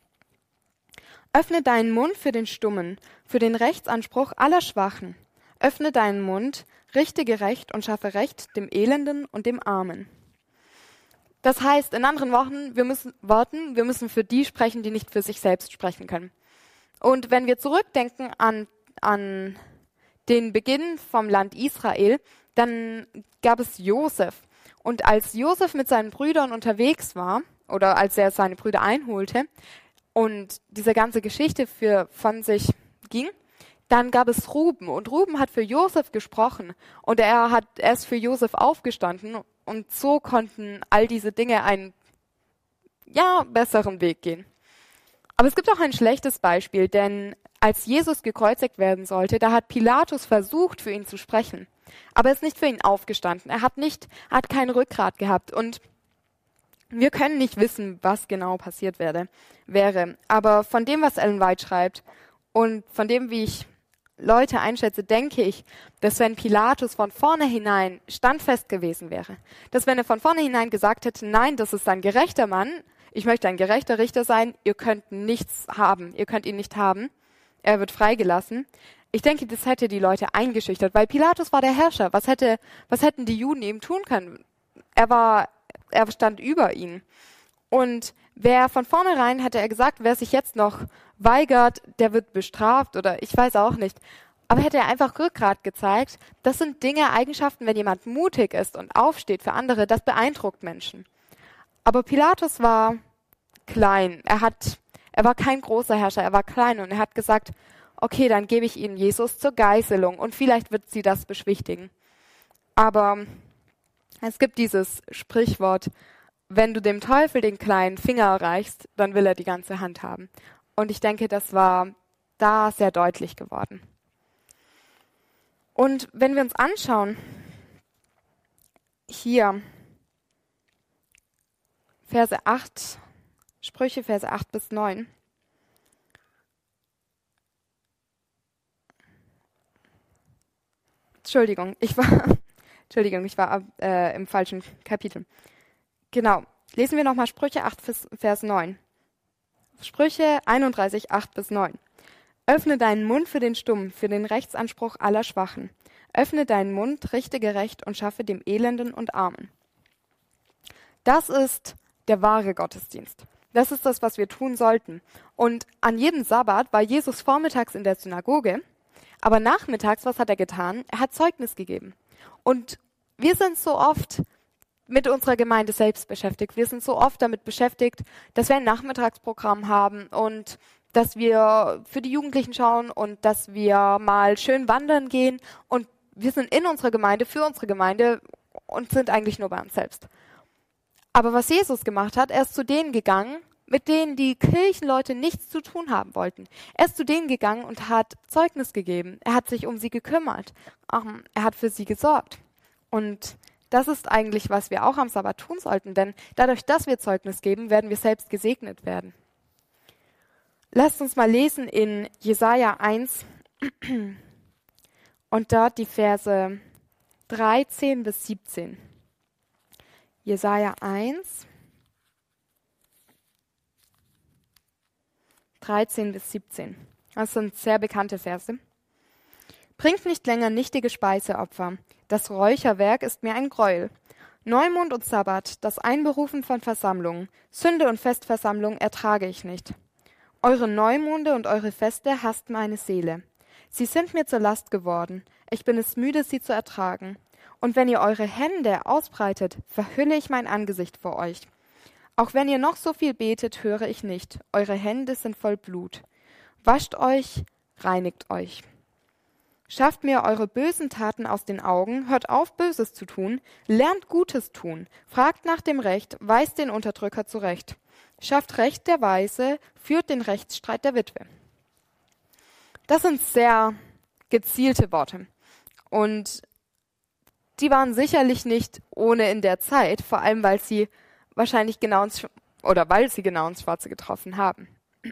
Öffne deinen Mund für den Stummen, für den Rechtsanspruch aller Schwachen. Öffne deinen Mund, richte gerecht und schaffe Recht dem Elenden und dem Armen. Das heißt, in anderen Worten, wir müssen für die sprechen, die nicht für sich selbst sprechen können. Und wenn wir zurückdenken an den Beginn vom Land Israel, dann gab es Josef. Und als Josef mit seinen Brüdern unterwegs war, oder als er seine Brüder einholte und diese ganze Geschichte von sich ging, dann gab es Ruben. Und Ruben hat für Josef gesprochen. Und er ist für Josef aufgestanden. Und so konnten all diese Dinge einen besseren Weg gehen. Aber es gibt auch ein schlechtes Beispiel, denn als Jesus gekreuzigt werden sollte, da hat Pilatus versucht, für ihn zu sprechen. Aber er ist nicht für ihn aufgestanden. Er hat kein Rückgrat gehabt. Und wir können nicht wissen, was genau passiert wäre. Aber von dem, was Ellen White schreibt und von dem, wie ich Leute einschätze, denke ich, dass wenn Pilatus von vornherein standfest gewesen wäre, dass wenn er von vornherein gesagt hätte, nein, das ist ein gerechter Mann, ich möchte ein gerechter Richter sein, ihr könnt nichts haben, ihr könnt ihn nicht haben, er wird freigelassen. Ich denke, das hätte die Leute eingeschüchtert, weil Pilatus war der Herrscher. Was hätten die Juden ihm tun können? Er stand über ihn. Und von vornherein hatte er gesagt, wer sich jetzt noch weigert, der wird bestraft oder ich weiß auch nicht. Aber hätte er einfach Rückgrat gezeigt, das sind Dinge, Eigenschaften, wenn jemand mutig ist und aufsteht für andere, das beeindruckt Menschen. Aber Pilatus war klein. Er war kein großer Herrscher, er war klein und er hat gesagt, okay, dann gebe ich ihnen Jesus zur Geißelung und vielleicht wird sie das beschwichtigen. Aber es gibt dieses Sprichwort, wenn du dem Teufel den kleinen Finger reichst, dann will er die ganze Hand haben. Und ich denke, das war da sehr deutlich geworden. Und wenn wir uns anschauen, hier Sprüche, Verse 8-9. Entschuldigung, ich war im falschen Kapitel. Genau, lesen wir nochmal Sprüche 8, Vers 9. Sprüche 31, 8-9. Öffne deinen Mund für den Stummen, für den Rechtsanspruch aller Schwachen. Öffne deinen Mund, richte gerecht und schaffe dem Elenden und Armen. Das ist der wahre Gottesdienst. Das ist das, was wir tun sollten. Und an jedem Sabbat war Jesus vormittags in der Synagoge, aber nachmittags, was hat er getan? Er hat Zeugnis gegeben. Und wir sind so oft mit unserer Gemeinde selbst beschäftigt. Wir sind so oft damit beschäftigt, dass wir ein Nachmittagsprogramm haben und dass wir für die Jugendlichen schauen und dass wir mal schön wandern gehen. Und wir sind in unserer Gemeinde, für unsere Gemeinde und sind eigentlich nur bei uns selbst. Aber was Jesus gemacht hat, er ist zu denen gegangen, mit denen die Kirchenleute nichts zu tun haben wollten. Er ist zu denen gegangen und hat Zeugnis gegeben. Er hat sich um sie gekümmert. Er hat für sie gesorgt. Und das ist eigentlich, was wir auch am Sabbat tun sollten, denn dadurch, dass wir Zeugnis geben, werden wir selbst gesegnet werden. Lasst uns mal lesen in Jesaja 1 und dort die Verse 13 bis 17. Jesaja 1, 13 bis 17. Das sind sehr bekannte Verse. Bringt nicht länger nichtige Speiseopfer. Das Räucherwerk ist mir ein Gräuel. Neumond und Sabbat, das Einberufen von Versammlungen, Sünde und Festversammlung ertrage ich nicht. Eure Neumonde und eure Feste hasst meine Seele. Sie sind mir zur Last geworden. Ich bin es müde, sie zu ertragen. Und wenn ihr eure Hände ausbreitet, verhülle ich mein Angesicht vor euch. Auch wenn ihr noch so viel betet, höre ich nicht. Eure Hände sind voll Blut. Wascht euch, reinigt euch. Schafft mir eure bösen Taten aus den Augen, hört auf, Böses zu tun, lernt Gutes tun, fragt nach dem Recht, weist den Unterdrücker zurecht. Schafft Recht der Weise, führt den Rechtsstreit der Witwe. Das sind sehr gezielte Worte. Und die waren sicherlich nicht ohne in der Zeit, vor allem weil sie wahrscheinlich genau ins Schwarze getroffen haben.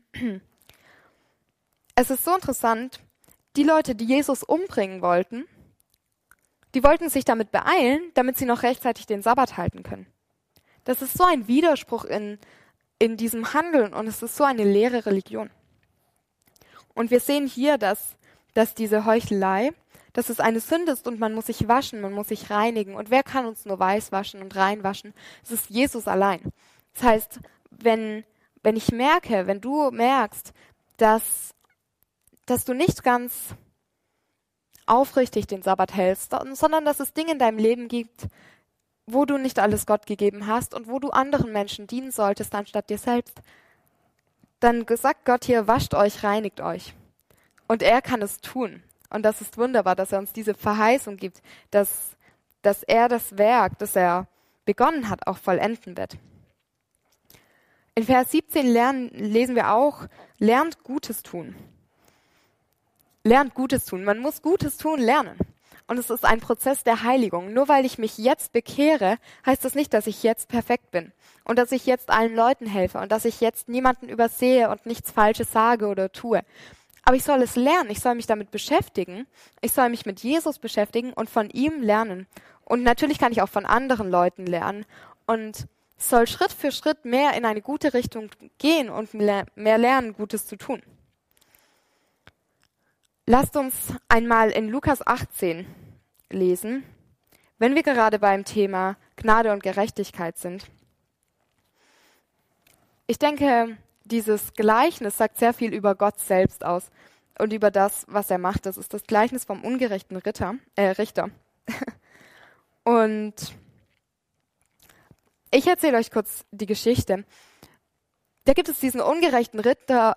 Es ist so interessant, die Leute, die Jesus umbringen wollten, die wollten sich damit beeilen, damit sie noch rechtzeitig den Sabbat halten können. Das ist so ein Widerspruch in diesem Handeln und es ist so eine leere Religion. Und wir sehen hier, dass diese Heuchelei, dass es eine Sünde ist und man muss sich waschen, man muss sich reinigen. Und wer kann uns nur weiß waschen und reinwaschen? Es ist Jesus allein. Das heißt, wenn du merkst, dass du nicht ganz aufrichtig den Sabbat hältst, sondern dass es Dinge in deinem Leben gibt, wo du nicht alles Gott gegeben hast und wo du anderen Menschen dienen solltest, anstatt dir selbst, dann sagt Gott hier, wascht euch, reinigt euch. Und er kann es tun. Und das ist wunderbar, dass er uns diese Verheißung gibt, dass er das Werk, das er begonnen hat, auch vollenden wird. In Vers 17 lesen wir auch, lernt Gutes tun. Lernt Gutes tun. Man muss Gutes tun lernen. Und es ist ein Prozess der Heiligung. Nur weil ich mich jetzt bekehre, heißt das nicht, dass ich jetzt perfekt bin. Und dass ich jetzt allen Leuten helfe. Und dass ich jetzt niemanden übersehe und nichts Falsches sage oder tue. Aber ich soll es lernen. Ich soll mich damit beschäftigen. Ich soll mich mit Jesus beschäftigen und von ihm lernen. Und natürlich kann ich auch von anderen Leuten lernen. Und soll Schritt für Schritt mehr in eine gute Richtung gehen und mehr lernen, Gutes zu tun. Lasst uns einmal in Lukas 18 lesen, wenn wir gerade beim Thema Gnade und Gerechtigkeit sind. Ich denke, dieses Gleichnis sagt sehr viel über Gott selbst aus und über das, was er macht. Das ist das Gleichnis vom ungerechten Richter. Und ich erzähle euch kurz die Geschichte. Da gibt es diesen ungerechten Richter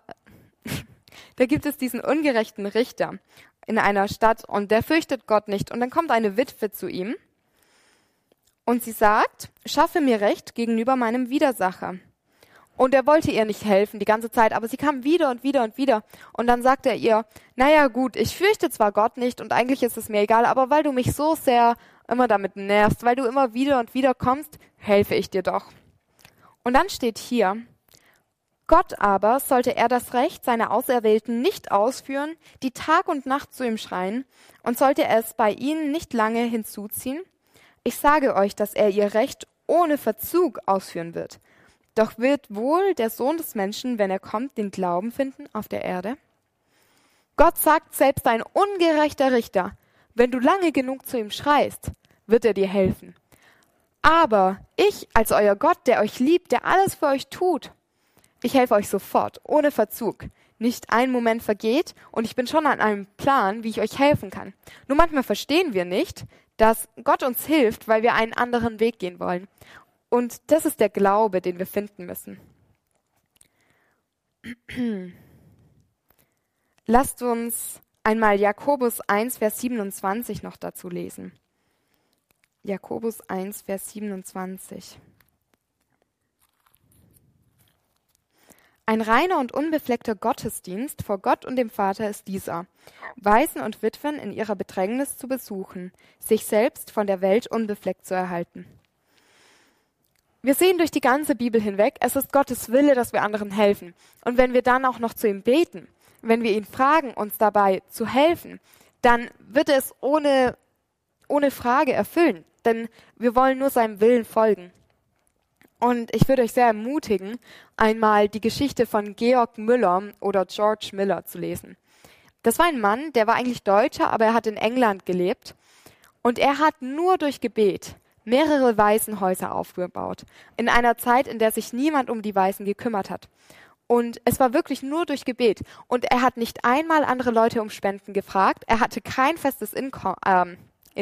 in einer Stadt und der fürchtet Gott nicht. Und dann kommt eine Witwe zu ihm und sie sagt, schaffe mir Recht gegenüber meinem Widersacher. Und er wollte ihr nicht helfen die ganze Zeit, aber sie kam wieder und wieder und wieder. Und dann sagt er ihr, naja gut, ich fürchte zwar Gott nicht und eigentlich ist es mir egal, aber weil du mich so sehr immer damit nervst, weil du immer wieder und wieder kommst, helfe ich dir doch. Und dann steht hier, Gott aber, sollte er das Recht seiner Auserwählten nicht ausführen, die Tag und Nacht zu ihm schreien, und sollte er es bei ihnen nicht lange hinzuziehen? Ich sage euch, dass er ihr Recht ohne Verzug ausführen wird. Doch wird wohl der Sohn des Menschen, wenn er kommt, den Glauben finden auf der Erde? Gott sagt selbst, ein ungerechter Richter, wenn du lange genug zu ihm schreist, wird er dir helfen. Aber ich als euer Gott, der euch liebt, der alles für euch tut, ich helfe euch sofort, ohne Verzug. Nicht ein Moment vergeht und ich bin schon an einem Plan, wie ich euch helfen kann. Nur manchmal verstehen wir nicht, dass Gott uns hilft, weil wir einen anderen Weg gehen wollen. Und das ist der Glaube, den wir finden müssen. Lasst uns einmal Jakobus 1, Vers 27 noch dazu lesen. Jakobus 1, Vers 27. Ein reiner und unbefleckter Gottesdienst vor Gott und dem Vater ist dieser: Waisen und Witwen in ihrer Bedrängnis zu besuchen, sich selbst von der Welt unbefleckt zu erhalten. Wir sehen durch die ganze Bibel hinweg, es ist Gottes Wille, dass wir anderen helfen. Und wenn wir dann auch noch zu ihm beten, wenn wir ihn fragen, uns dabei zu helfen, dann wird er es ohne Frage erfüllen, denn wir wollen nur seinem Willen folgen. Und ich würde euch sehr ermutigen, einmal die Geschichte von Georg Müller oder George Miller zu lesen. Das war ein Mann, der war eigentlich Deutscher, aber er hat in England gelebt. Und er hat nur durch Gebet mehrere Waisenhäuser aufgebaut. In einer Zeit, in der sich niemand um die Waisen gekümmert hat. Und es war wirklich nur durch Gebet. Und er hat nicht einmal andere Leute um Spenden gefragt. Er hatte kein festes Einkommen.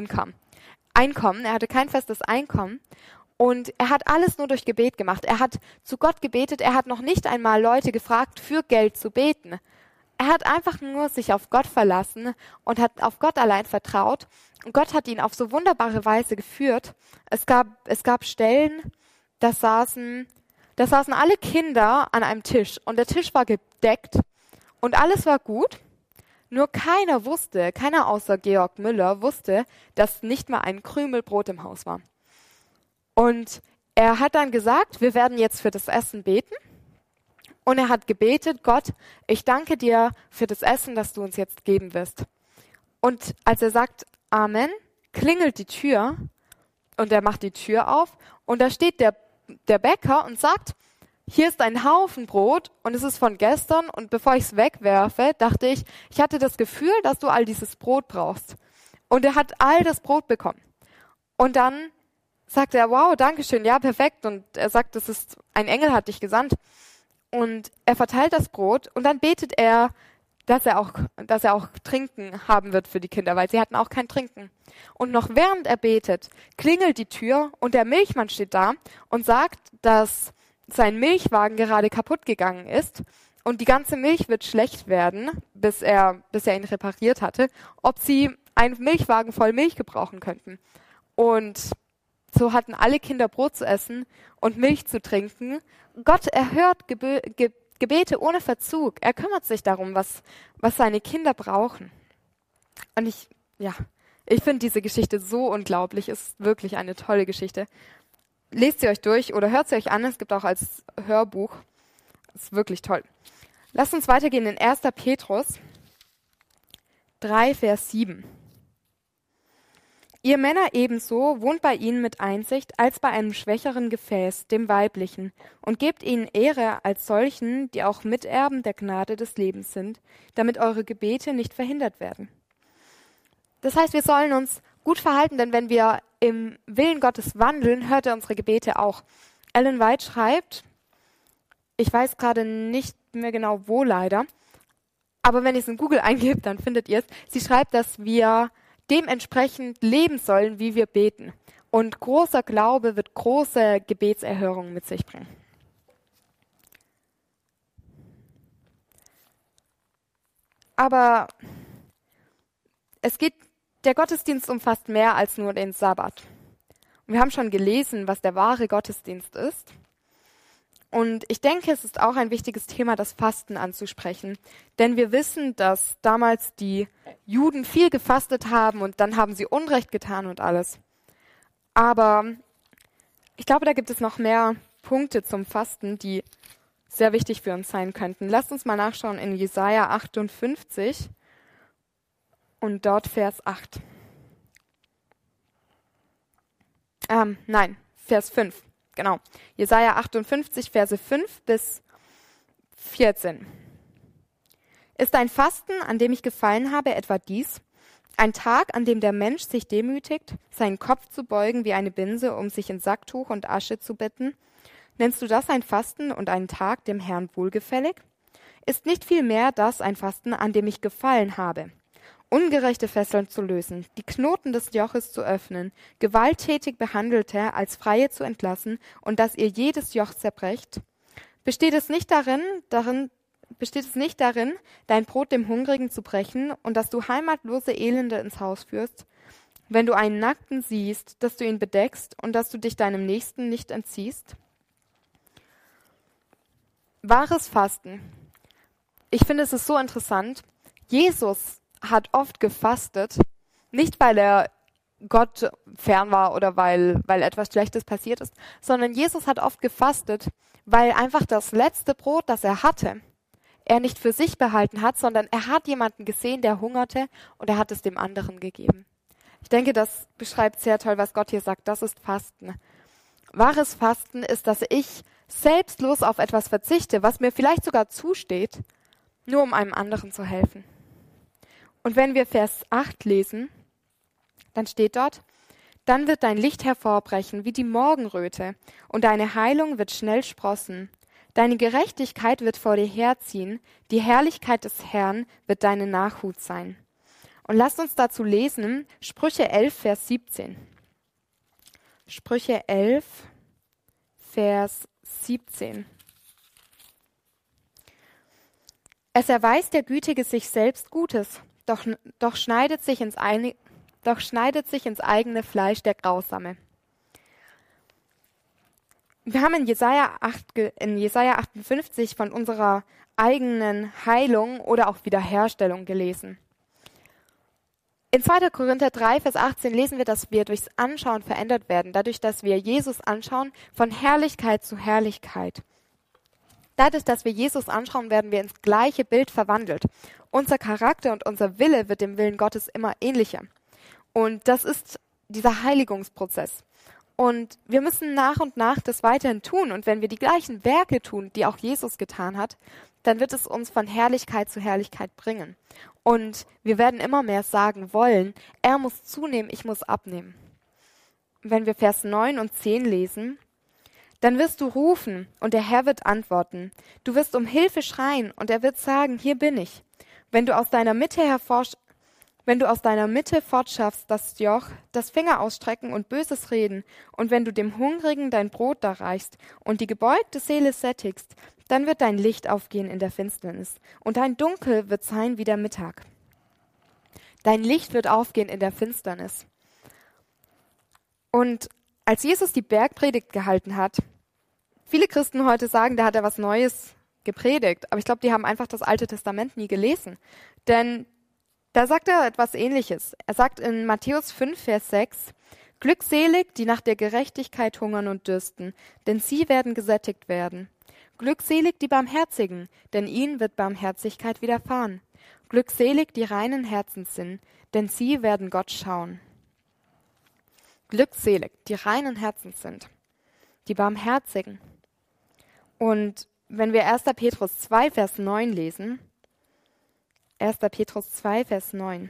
Er hatte kein festes Einkommen. Und er hat alles nur durch Gebet gemacht. Er hat zu Gott gebetet. Er hat noch nicht einmal Leute gefragt, für Geld zu beten. Er hat einfach nur sich auf Gott verlassen und hat auf Gott allein vertraut. Und Gott hat ihn auf so wunderbare Weise geführt. Es gab Stellen, da saßen alle Kinder an einem Tisch. Und der Tisch war gedeckt und alles war gut. Nur keiner außer Georg Müller wusste, dass nicht mal ein Krümel Brot im Haus war. Und er hat dann gesagt, wir werden jetzt für das Essen beten. Und er hat gebetet: Gott, ich danke dir für das Essen, das du uns jetzt geben wirst. Und als er sagt Amen, klingelt die Tür und er macht die Tür auf. Und da steht der Bäcker und sagt: Hier ist ein Haufen Brot und es ist von gestern. Und bevor ich es wegwerfe, dachte ich hatte das Gefühl, dass du all dieses Brot brauchst. Und er hat all das Brot bekommen. Und dann sagt er: Wow, danke schön, ja, perfekt. Und er sagt, ein Engel hat dich gesandt. Und er verteilt das Brot und dann betet er, dass er auch Trinken haben wird für die Kinder, weil sie hatten auch kein Trinken. Und noch während er betet, klingelt die Tür und der Milchmann steht da und sagt, dass sein Milchwagen gerade kaputt gegangen ist und die ganze Milch wird schlecht werden, bis er ihn repariert hatte, ob sie einen Milchwagen voll Milch gebrauchen könnten. Und so hatten alle Kinder Brot zu essen und Milch zu trinken. Gott erhört Gebete ohne Verzug. Er kümmert sich darum, was seine Kinder brauchen. Und ich finde diese Geschichte so unglaublich. Es ist wirklich eine tolle Geschichte. Lest sie euch durch oder hört sie euch an. Es gibt auch als Hörbuch. Es ist wirklich toll. Lasst uns weitergehen in 1. Petrus 3, Vers 7. Ihr Männer ebenso wohnt bei ihnen mit Einsicht als bei einem schwächeren Gefäß, dem weiblichen, und gebt ihnen Ehre als solchen, die auch Miterben der Gnade des Lebens sind, damit eure Gebete nicht verhindert werden. Das heißt, wir sollen uns gut verhalten, denn wenn wir im Willen Gottes wandeln, hört er unsere Gebete auch. Ellen White schreibt, ich weiß gerade nicht mehr genau wo leider, aber wenn ihr es in Google eingebt, dann findet ihr es. Sie schreibt, dass wir dementsprechend leben sollen, wie wir beten. Und großer Glaube wird große Gebetserhörungen mit sich bringen. Aber der Gottesdienst umfasst mehr als nur den Sabbat. Und wir haben schon gelesen, was der wahre Gottesdienst ist. Und ich denke, es ist auch ein wichtiges Thema, das Fasten anzusprechen. Denn wir wissen, dass damals die Juden viel gefastet haben und dann haben sie Unrecht getan und alles. Aber ich glaube, da gibt es noch mehr Punkte zum Fasten, die sehr wichtig für uns sein könnten. Lasst uns mal nachschauen in Jesaja 58 und dort Vers 8. Vers 5. Genau. Jesaja 58, Verse 5 bis 14. Ist ein Fasten, an dem ich gefallen habe, etwa dies? Ein Tag, an dem der Mensch sich demütigt, seinen Kopf zu beugen wie eine Binse, um sich in Sacktuch und Asche zu betten? Nennst du das ein Fasten und einen Tag dem Herrn wohlgefällig? Ist nicht vielmehr das ein Fasten, an dem ich gefallen habe? Ungerechte Fesseln zu lösen, die Knoten des Joches zu öffnen, gewalttätig Behandelte als Freie zu entlassen und dass ihr jedes Joch zerbrecht? Besteht es nicht darin, dein Brot dem Hungrigen zu brechen und dass du heimatlose Elende ins Haus führst? Wenn du einen Nackten siehst, dass du ihn bedeckst und dass du dich deinem Nächsten nicht entziehst? Wahres Fasten. Ich finde, es ist so interessant. Jesus hat oft gefastet, nicht weil er Gott fern war oder weil etwas Schlechtes passiert ist, sondern Jesus hat oft gefastet, weil einfach das letzte Brot, das er hatte, er nicht für sich behalten hat, sondern er hat jemanden gesehen, der hungerte und er hat es dem anderen gegeben. Ich denke, das beschreibt sehr toll, was Gott hier sagt. Das ist Fasten. Wahres Fasten ist, dass ich selbstlos auf etwas verzichte, was mir vielleicht sogar zusteht, nur um einem anderen zu helfen. Und wenn wir Vers 8 lesen, dann steht dort: Dann wird dein Licht hervorbrechen wie die Morgenröte, und deine Heilung wird schnell sprossen. Deine Gerechtigkeit wird vor dir herziehen, die Herrlichkeit des Herrn wird deine Nachhut sein. Und lasst uns dazu lesen, Sprüche 11, Vers 17. Sprüche 11, Vers 17. Es erweist der Gütige sich selbst Gutes, doch schneidet sich ins eigene Fleisch der Grausame. Wir haben in Jesaja 58 von unserer eigenen Heilung oder auch Wiederherstellung gelesen. In 2. Korinther 3, Vers 18 lesen wir, dass wir durchs Anschauen verändert werden, dadurch, dass wir Jesus anschauen, von Herrlichkeit zu Herrlichkeit. Dadurch, dass wir Jesus anschauen, werden wir ins gleiche Bild verwandelt. Unser Charakter und unser Wille wird dem Willen Gottes immer ähnlicher. Und das ist dieser Heiligungsprozess. Und wir müssen nach und nach das weiterhin tun. Und wenn wir die gleichen Werke tun, die auch Jesus getan hat, dann wird es uns von Herrlichkeit zu Herrlichkeit bringen. Und wir werden immer mehr sagen wollen, er muss zunehmen, ich muss abnehmen. Wenn wir Vers 9 und 10 lesen, dann wirst du rufen und der Herr wird antworten. Du wirst um Hilfe schreien und er wird sagen, hier bin ich. Wenn du aus deiner Mitte fortschaffst das Joch, das Finger ausstrecken und Böses reden, und wenn du dem Hungrigen dein Brot darreichst und die gebeugte Seele sättigst, dann wird dein Licht aufgehen in der Finsternis, und dein Dunkel wird sein wie der Mittag. Dein Licht wird aufgehen in der Finsternis. Und als Jesus die Bergpredigt gehalten hat, viele Christen heute sagen, da hat er was Neues gepredigt, aber ich glaube, die haben einfach das Alte Testament nie gelesen. Denn da sagt er etwas Ähnliches. Er sagt in Matthäus 5, Vers 6, Glückselig, die nach der Gerechtigkeit hungern und dürsten, denn sie werden gesättigt werden. Glückselig die Barmherzigen, denn ihnen wird Barmherzigkeit widerfahren. Glückselig die reinen Herzens sind, denn sie werden Gott schauen. Glückselig die reinen Herzens sind, die Barmherzigen. Und wenn wir 1. Petrus 2, Vers 9 lesen, 1. Petrus 2, Vers 9.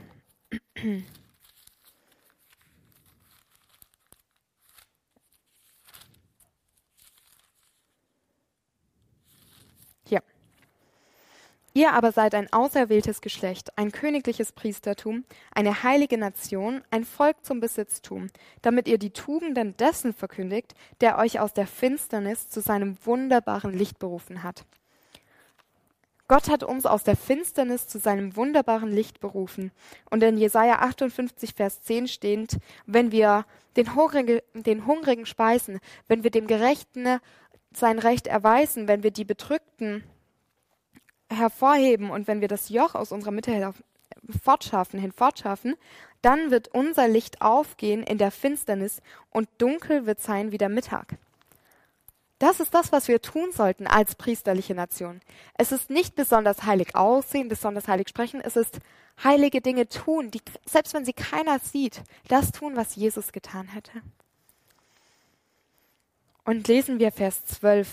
Hier. Ihr aber seid ein auserwähltes Geschlecht, ein königliches Priestertum, eine heilige Nation, ein Volk zum Besitztum, damit ihr die Tugenden dessen verkündigt, der euch aus der Finsternis zu seinem wunderbaren Licht berufen hat. Gott hat uns aus der Finsternis zu seinem wunderbaren Licht berufen. Und in Jesaja 58, Vers 10 steht, wenn wir den Hungrigen speisen, wenn wir dem Gerechten sein Recht erweisen, wenn wir die Bedrückten hervorheben und wenn wir das Joch aus unserer Mitte hinfortschaffen, dann wird unser Licht aufgehen in der Finsternis und dunkel wird sein wie der Mittag. Das ist das, was wir tun sollten als priesterliche Nation. Es ist nicht besonders heilig aussehen, besonders heilig sprechen, es ist heilige Dinge tun, die, selbst wenn sie keiner sieht, das tun, was Jesus getan hätte. Und lesen wir Vers 12.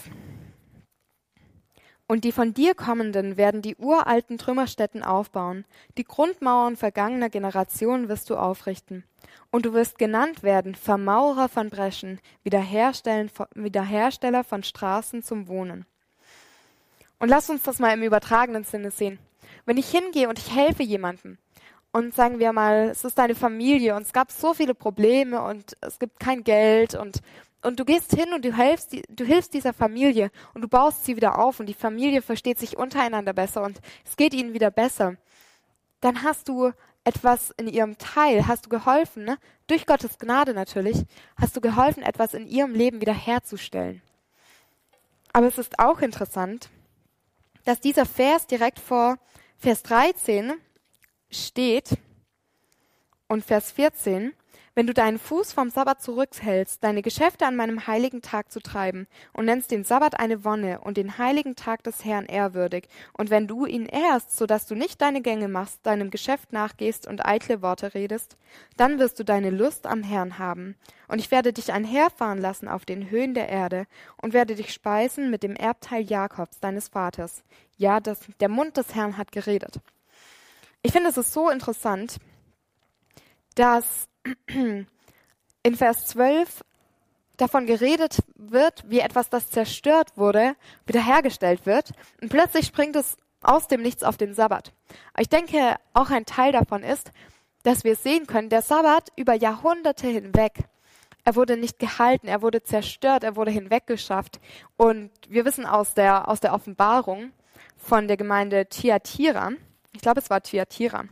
Und die von dir kommenden werden die uralten Trümmerstätten aufbauen. Die Grundmauern vergangener Generationen wirst du aufrichten. Und du wirst genannt werden Vermaurer von Breschen, Wiederhersteller von Straßen zum Wohnen. Und lass uns das mal im übertragenen Sinne sehen. Wenn ich hingehe und ich helfe jemandem und sagen wir mal, es ist deine Familie und es gab so viele Probleme und es gibt kein Geld und du gehst hin und du hilfst dieser Familie und du baust sie wieder auf und die Familie versteht sich untereinander besser und es geht ihnen wieder besser, dann hast du etwas in ihrem Teil, hast du geholfen, ne? Durch Gottes Gnade natürlich, hast du geholfen, etwas in ihrem Leben wiederherzustellen. Aber es ist auch interessant, dass dieser Vers direkt vor Vers 13 steht und Vers 14, wenn du deinen Fuß vom Sabbat zurückhältst, deine Geschäfte an meinem heiligen Tag zu treiben und nennst den Sabbat eine Wonne und den heiligen Tag des Herrn ehrwürdig, und wenn du ihn ehrst, so dass du nicht deine Gänge machst, deinem Geschäft nachgehst und eitle Worte redest, dann wirst du deine Lust am Herrn haben. Und ich werde dich einherfahren lassen auf den Höhen der Erde und werde dich speisen mit dem Erbteil Jakobs, deines Vaters. Ja, der Mund des Herrn hat geredet. Ich finde, es ist so interessant, dass in Vers 12 davon geredet wird, wie etwas, das zerstört wurde, wiederhergestellt wird. Und plötzlich springt es aus dem Nichts auf den Sabbat. Ich denke, auch ein Teil davon ist, dass wir sehen können, der Sabbat über Jahrhunderte hinweg, er wurde nicht gehalten, er wurde zerstört, er wurde hinweggeschafft. Und wir wissen aus der Offenbarung von der Gemeinde Thyatira, ich glaube, es war Thyatira,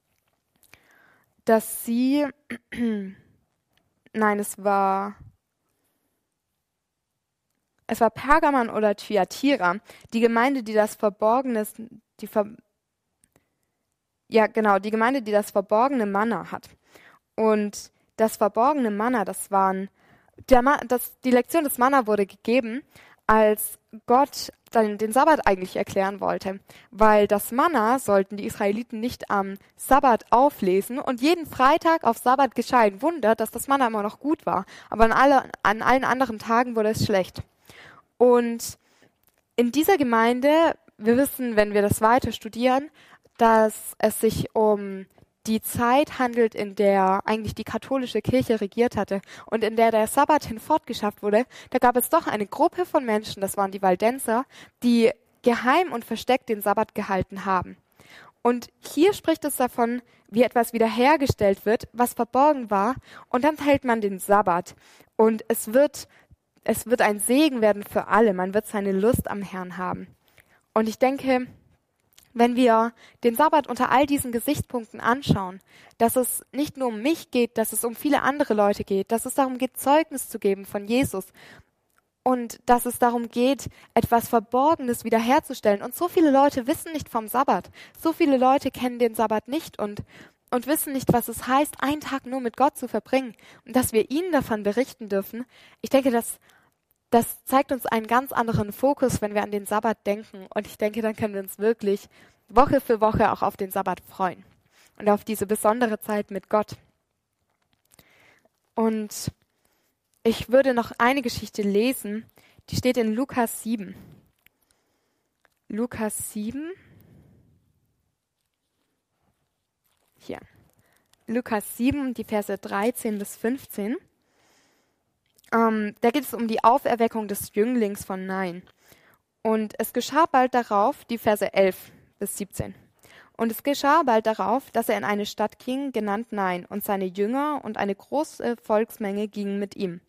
dass sie, nein, es war Pergamon oder Thyatira, die Gemeinde, die das verborgene Manna hat. Und das verborgene Manna, die Lektion des Manna wurde gegeben, als Gott dann den Sabbat eigentlich erklären wollte, weil das Manna sollten die Israeliten nicht am Sabbat auflesen und jeden Freitag auf Sabbat geschah ein Wunder, dass das Manna immer noch gut war, aber an allen anderen Tagen wurde es schlecht. Und in dieser Gemeinde, wir wissen, wenn wir das weiter studieren, dass es sich um die Zeit handelt, in der eigentlich die katholische Kirche regiert hatte und in der Sabbat hinfortgeschafft wurde, da gab es doch eine Gruppe von Menschen, das waren die Waldenser, die geheim und versteckt den Sabbat gehalten haben. Und hier spricht es davon, wie etwas wiederhergestellt wird, was verborgen war, und dann hält man den Sabbat. Und es wird ein Segen werden für alle, man wird seine Lust am Herrn haben. Und ich denke, wenn wir den Sabbat unter all diesen Gesichtspunkten anschauen, dass es nicht nur um mich geht, dass es um viele andere Leute geht, dass es darum geht, Zeugnis zu geben von Jesus und dass es darum geht, etwas Verborgenes wiederherzustellen. Und so viele Leute wissen nicht vom Sabbat. So viele Leute kennen den Sabbat nicht und wissen nicht, was es heißt, einen Tag nur mit Gott zu verbringen und dass wir ihnen davon berichten dürfen. Ich denke, das zeigt uns einen ganz anderen Fokus, wenn wir an den Sabbat denken. Und ich denke, dann können wir uns wirklich Woche für Woche auch auf den Sabbat freuen und auf diese besondere Zeit mit Gott. Und ich würde noch eine Geschichte lesen, die steht in Lukas 7. Lukas 7. Hier. Lukas 7, die Verse 13 bis 15. Da geht es um die Auferweckung des Jünglings von Nain. Und es geschah bald darauf, die Verse 11 bis 17. Und es geschah bald darauf, dass er in eine Stadt ging, genannt Nain, und seine Jünger und eine große Volksmenge gingen mit ihm.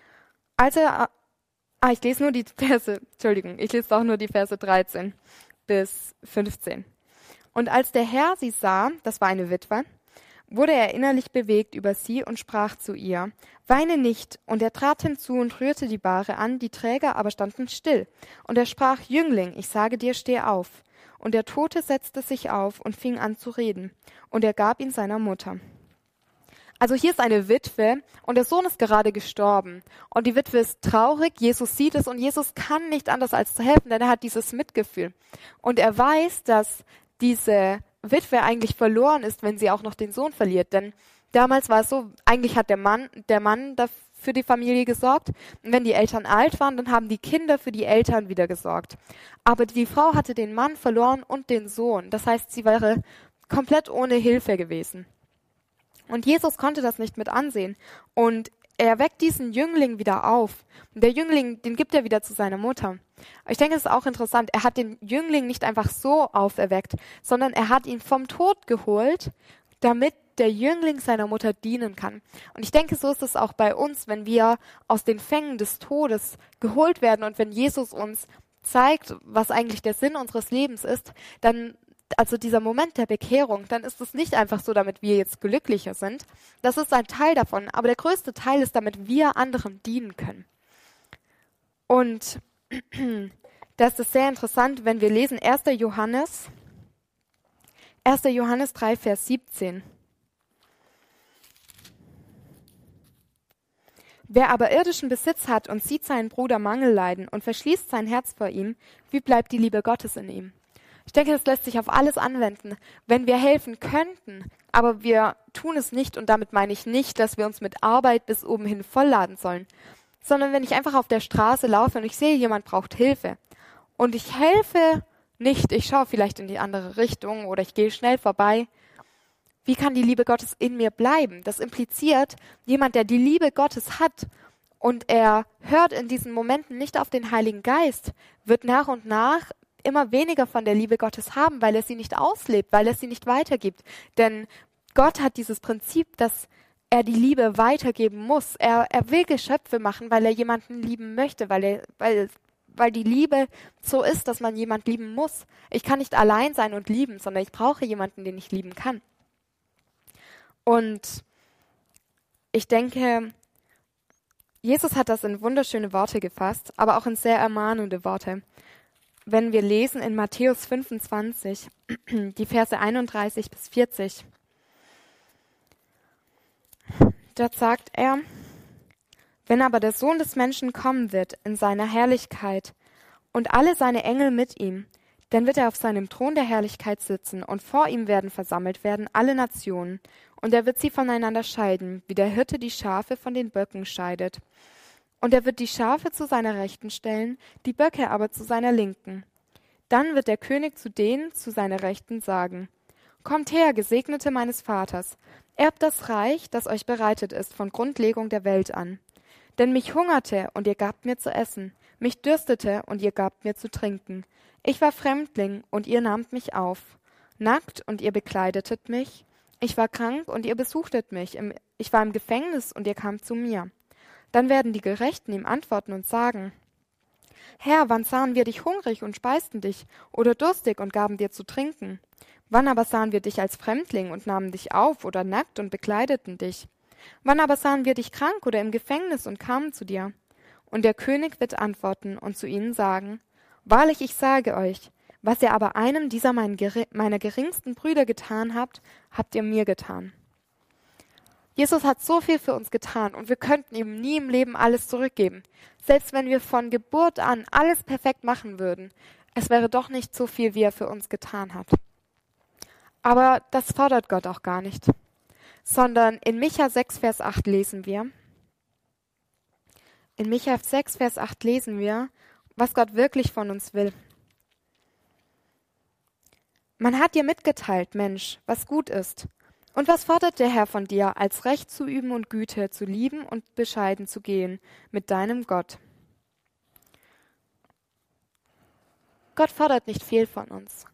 Ich lese auch nur die Verse 13 bis 15. Und als der Herr sie sah, das war eine Witwe, wurde er innerlich bewegt über sie und sprach zu ihr: Weine nicht. Und er trat hinzu und rührte die Bahre an, die Träger aber standen still. Und er sprach: Jüngling, ich sage dir, steh auf. Und der Tote setzte sich auf und fing an zu reden. Und er gab ihn seiner Mutter. Also hier ist eine Witwe und der Sohn ist gerade gestorben. Und die Witwe ist traurig, Jesus sieht es und Jesus kann nicht anders als zu helfen, denn er hat dieses Mitgefühl. Und er weiß, dass diese Witwe eigentlich verloren ist, wenn sie auch noch den Sohn verliert. Denn damals war es so, eigentlich hat der Mann für die Familie gesorgt. Und wenn die Eltern alt waren, dann haben die Kinder für die Eltern wieder gesorgt. Aber die Frau hatte den Mann verloren und den Sohn. Das heißt, sie wäre komplett ohne Hilfe gewesen. Und Jesus konnte das nicht mit ansehen. Und er weckt diesen Jüngling wieder auf. Und der Jüngling, den gibt er wieder zu seiner Mutter. Ich denke, es ist auch interessant, er hat den Jüngling nicht einfach so auferweckt, sondern er hat ihn vom Tod geholt, damit der Jüngling seiner Mutter dienen kann. Und ich denke, so ist es auch bei uns, wenn wir aus den Fängen des Todes geholt werden und wenn Jesus uns zeigt, was eigentlich der Sinn unseres Lebens ist, dann, also dieser Moment der Bekehrung, dann ist es nicht einfach so, damit wir jetzt glücklicher sind. Das ist ein Teil davon, aber der größte Teil ist, damit wir anderen dienen können. Und das ist sehr interessant, wenn wir lesen 1. Johannes 3, Vers 17. Wer aber irdischen Besitz hat und sieht seinen Bruder Mangel leiden und verschließt sein Herz vor ihm, wie bleibt die Liebe Gottes in ihm? Ich denke, das lässt sich auf alles anwenden. Wenn wir helfen könnten, aber wir tun es nicht, und damit meine ich nicht, dass wir uns mit Arbeit bis oben hin vollladen sollen, sondern wenn ich einfach auf der Straße laufe und ich sehe, jemand braucht Hilfe und ich helfe nicht, ich schaue vielleicht in die andere Richtung oder ich gehe schnell vorbei, wie kann die Liebe Gottes in mir bleiben? Das impliziert, jemand, der die Liebe Gottes hat und er hört in diesen Momenten nicht auf den Heiligen Geist, wird nach und nach immer weniger von der Liebe Gottes haben, weil er sie nicht auslebt, weil er sie nicht weitergibt. Denn Gott hat dieses Prinzip, dass er die Liebe weitergeben muss. Er will Geschöpfe machen, weil er jemanden lieben möchte, weil die Liebe so ist, dass man jemanden lieben muss. Ich kann nicht allein sein und lieben, sondern ich brauche jemanden, den ich lieben kann. Und ich denke, Jesus hat das in wunderschöne Worte gefasst, aber auch in sehr ermahnende Worte. Wenn wir lesen in Matthäus 25, die Verse 31 bis 40, dort sagt er, wenn aber der Sohn des Menschen kommen wird in seiner Herrlichkeit und alle seine Engel mit ihm, dann wird er auf seinem Thron der Herrlichkeit sitzen und vor ihm werden versammelt werden alle Nationen und er wird sie voneinander scheiden, wie der Hirte die Schafe von den Böcken scheidet. Und er wird die Schafe zu seiner Rechten stellen, die Böcke aber zu seiner Linken. Dann wird der König zu denen zu seiner Rechten sagen, kommt her, Gesegnete meines Vaters, erbt das Reich, das euch bereitet ist von Grundlegung der Welt an. Denn mich hungerte, und ihr gabt mir zu essen, mich dürstete, und ihr gabt mir zu trinken. Ich war Fremdling, und ihr nahmt mich auf. Nackt, und ihr bekleidetet mich. Ich war krank, und ihr besuchtet mich. Ich war im Gefängnis, und ihr kamt zu mir. Dann werden die Gerechten ihm antworten und sagen, Herr, wann sahen wir dich hungrig und speisten dich, oder durstig und gaben dir zu trinken? Wann aber sahen wir dich als Fremdling und nahmen dich auf, oder nackt und bekleideten dich? Wann aber sahen wir dich krank oder im Gefängnis und kamen zu dir? Und der König wird antworten und zu ihnen sagen, wahrlich, ich sage euch, was ihr aber einem dieser meiner geringsten Brüder getan habt, habt ihr mir getan. Jesus hat so viel für uns getan und wir könnten ihm nie im Leben alles zurückgeben. Selbst wenn wir von Geburt an alles perfekt machen würden, es wäre doch nicht so viel, wie er für uns getan hat. Aber das fordert Gott auch gar nicht, sondern in Micha 6, Vers 8 lesen wir, was Gott wirklich von uns will. Man hat dir mitgeteilt, Mensch, was gut ist. Und was fordert der Herr von dir, als Recht zu üben und Güte zu lieben und bescheiden zu gehen mit deinem Gott? Gott fordert nicht viel von uns.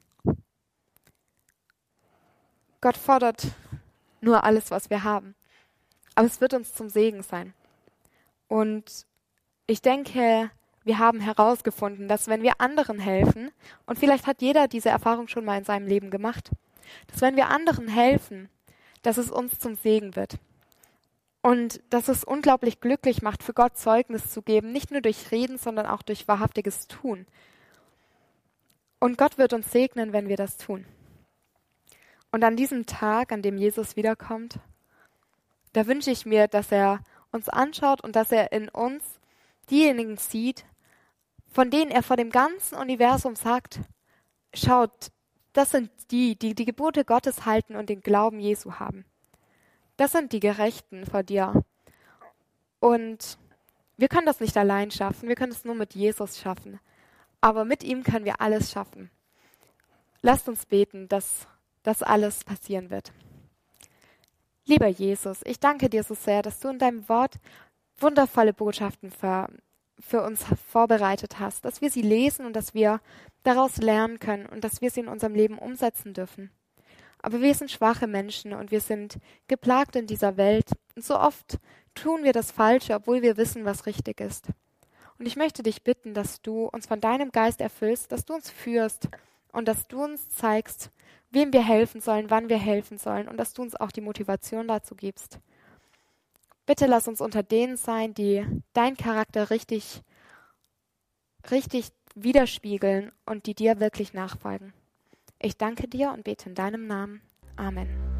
Gott fordert nur alles, was wir haben. Aber es wird uns zum Segen sein. Und ich denke, wir haben herausgefunden, dass wenn wir anderen helfen, und vielleicht hat jeder diese Erfahrung schon mal in seinem Leben gemacht, dass wenn wir anderen helfen, dass es uns zum Segen wird. Und dass es unglaublich glücklich macht, für Gott Zeugnis zu geben, nicht nur durch Reden, sondern auch durch wahrhaftiges Tun. Und Gott wird uns segnen, wenn wir das tun. Und an diesem Tag, an dem Jesus wiederkommt, da wünsche ich mir, dass er uns anschaut und dass er in uns diejenigen sieht, von denen er vor dem ganzen Universum sagt, schaut, das sind die Gebote Gottes halten und den Glauben Jesu haben. Das sind die Gerechten vor dir. Und wir können das nicht allein schaffen, wir können es nur mit Jesus schaffen. Aber mit ihm können wir alles schaffen. Lasst uns beten, dass das alles passieren wird. Lieber Jesus, ich danke dir so sehr, dass du in deinem Wort wundervolle Botschaften für uns vorbereitet hast, dass wir sie lesen und dass wir daraus lernen können und dass wir sie in unserem Leben umsetzen dürfen. Aber wir sind schwache Menschen und wir sind geplagt in dieser Welt. Und so oft tun wir das Falsche, obwohl wir wissen, was richtig ist. Und ich möchte dich bitten, dass du uns von deinem Geist erfüllst, dass du uns führst und dass du uns zeigst, wem wir helfen sollen, wann wir helfen sollen und dass du uns auch die Motivation dazu gibst. Bitte lass uns unter denen sein, die deinen Charakter richtig widerspiegeln und die dir wirklich nachfolgen. Ich danke dir und bete in deinem Namen. Amen.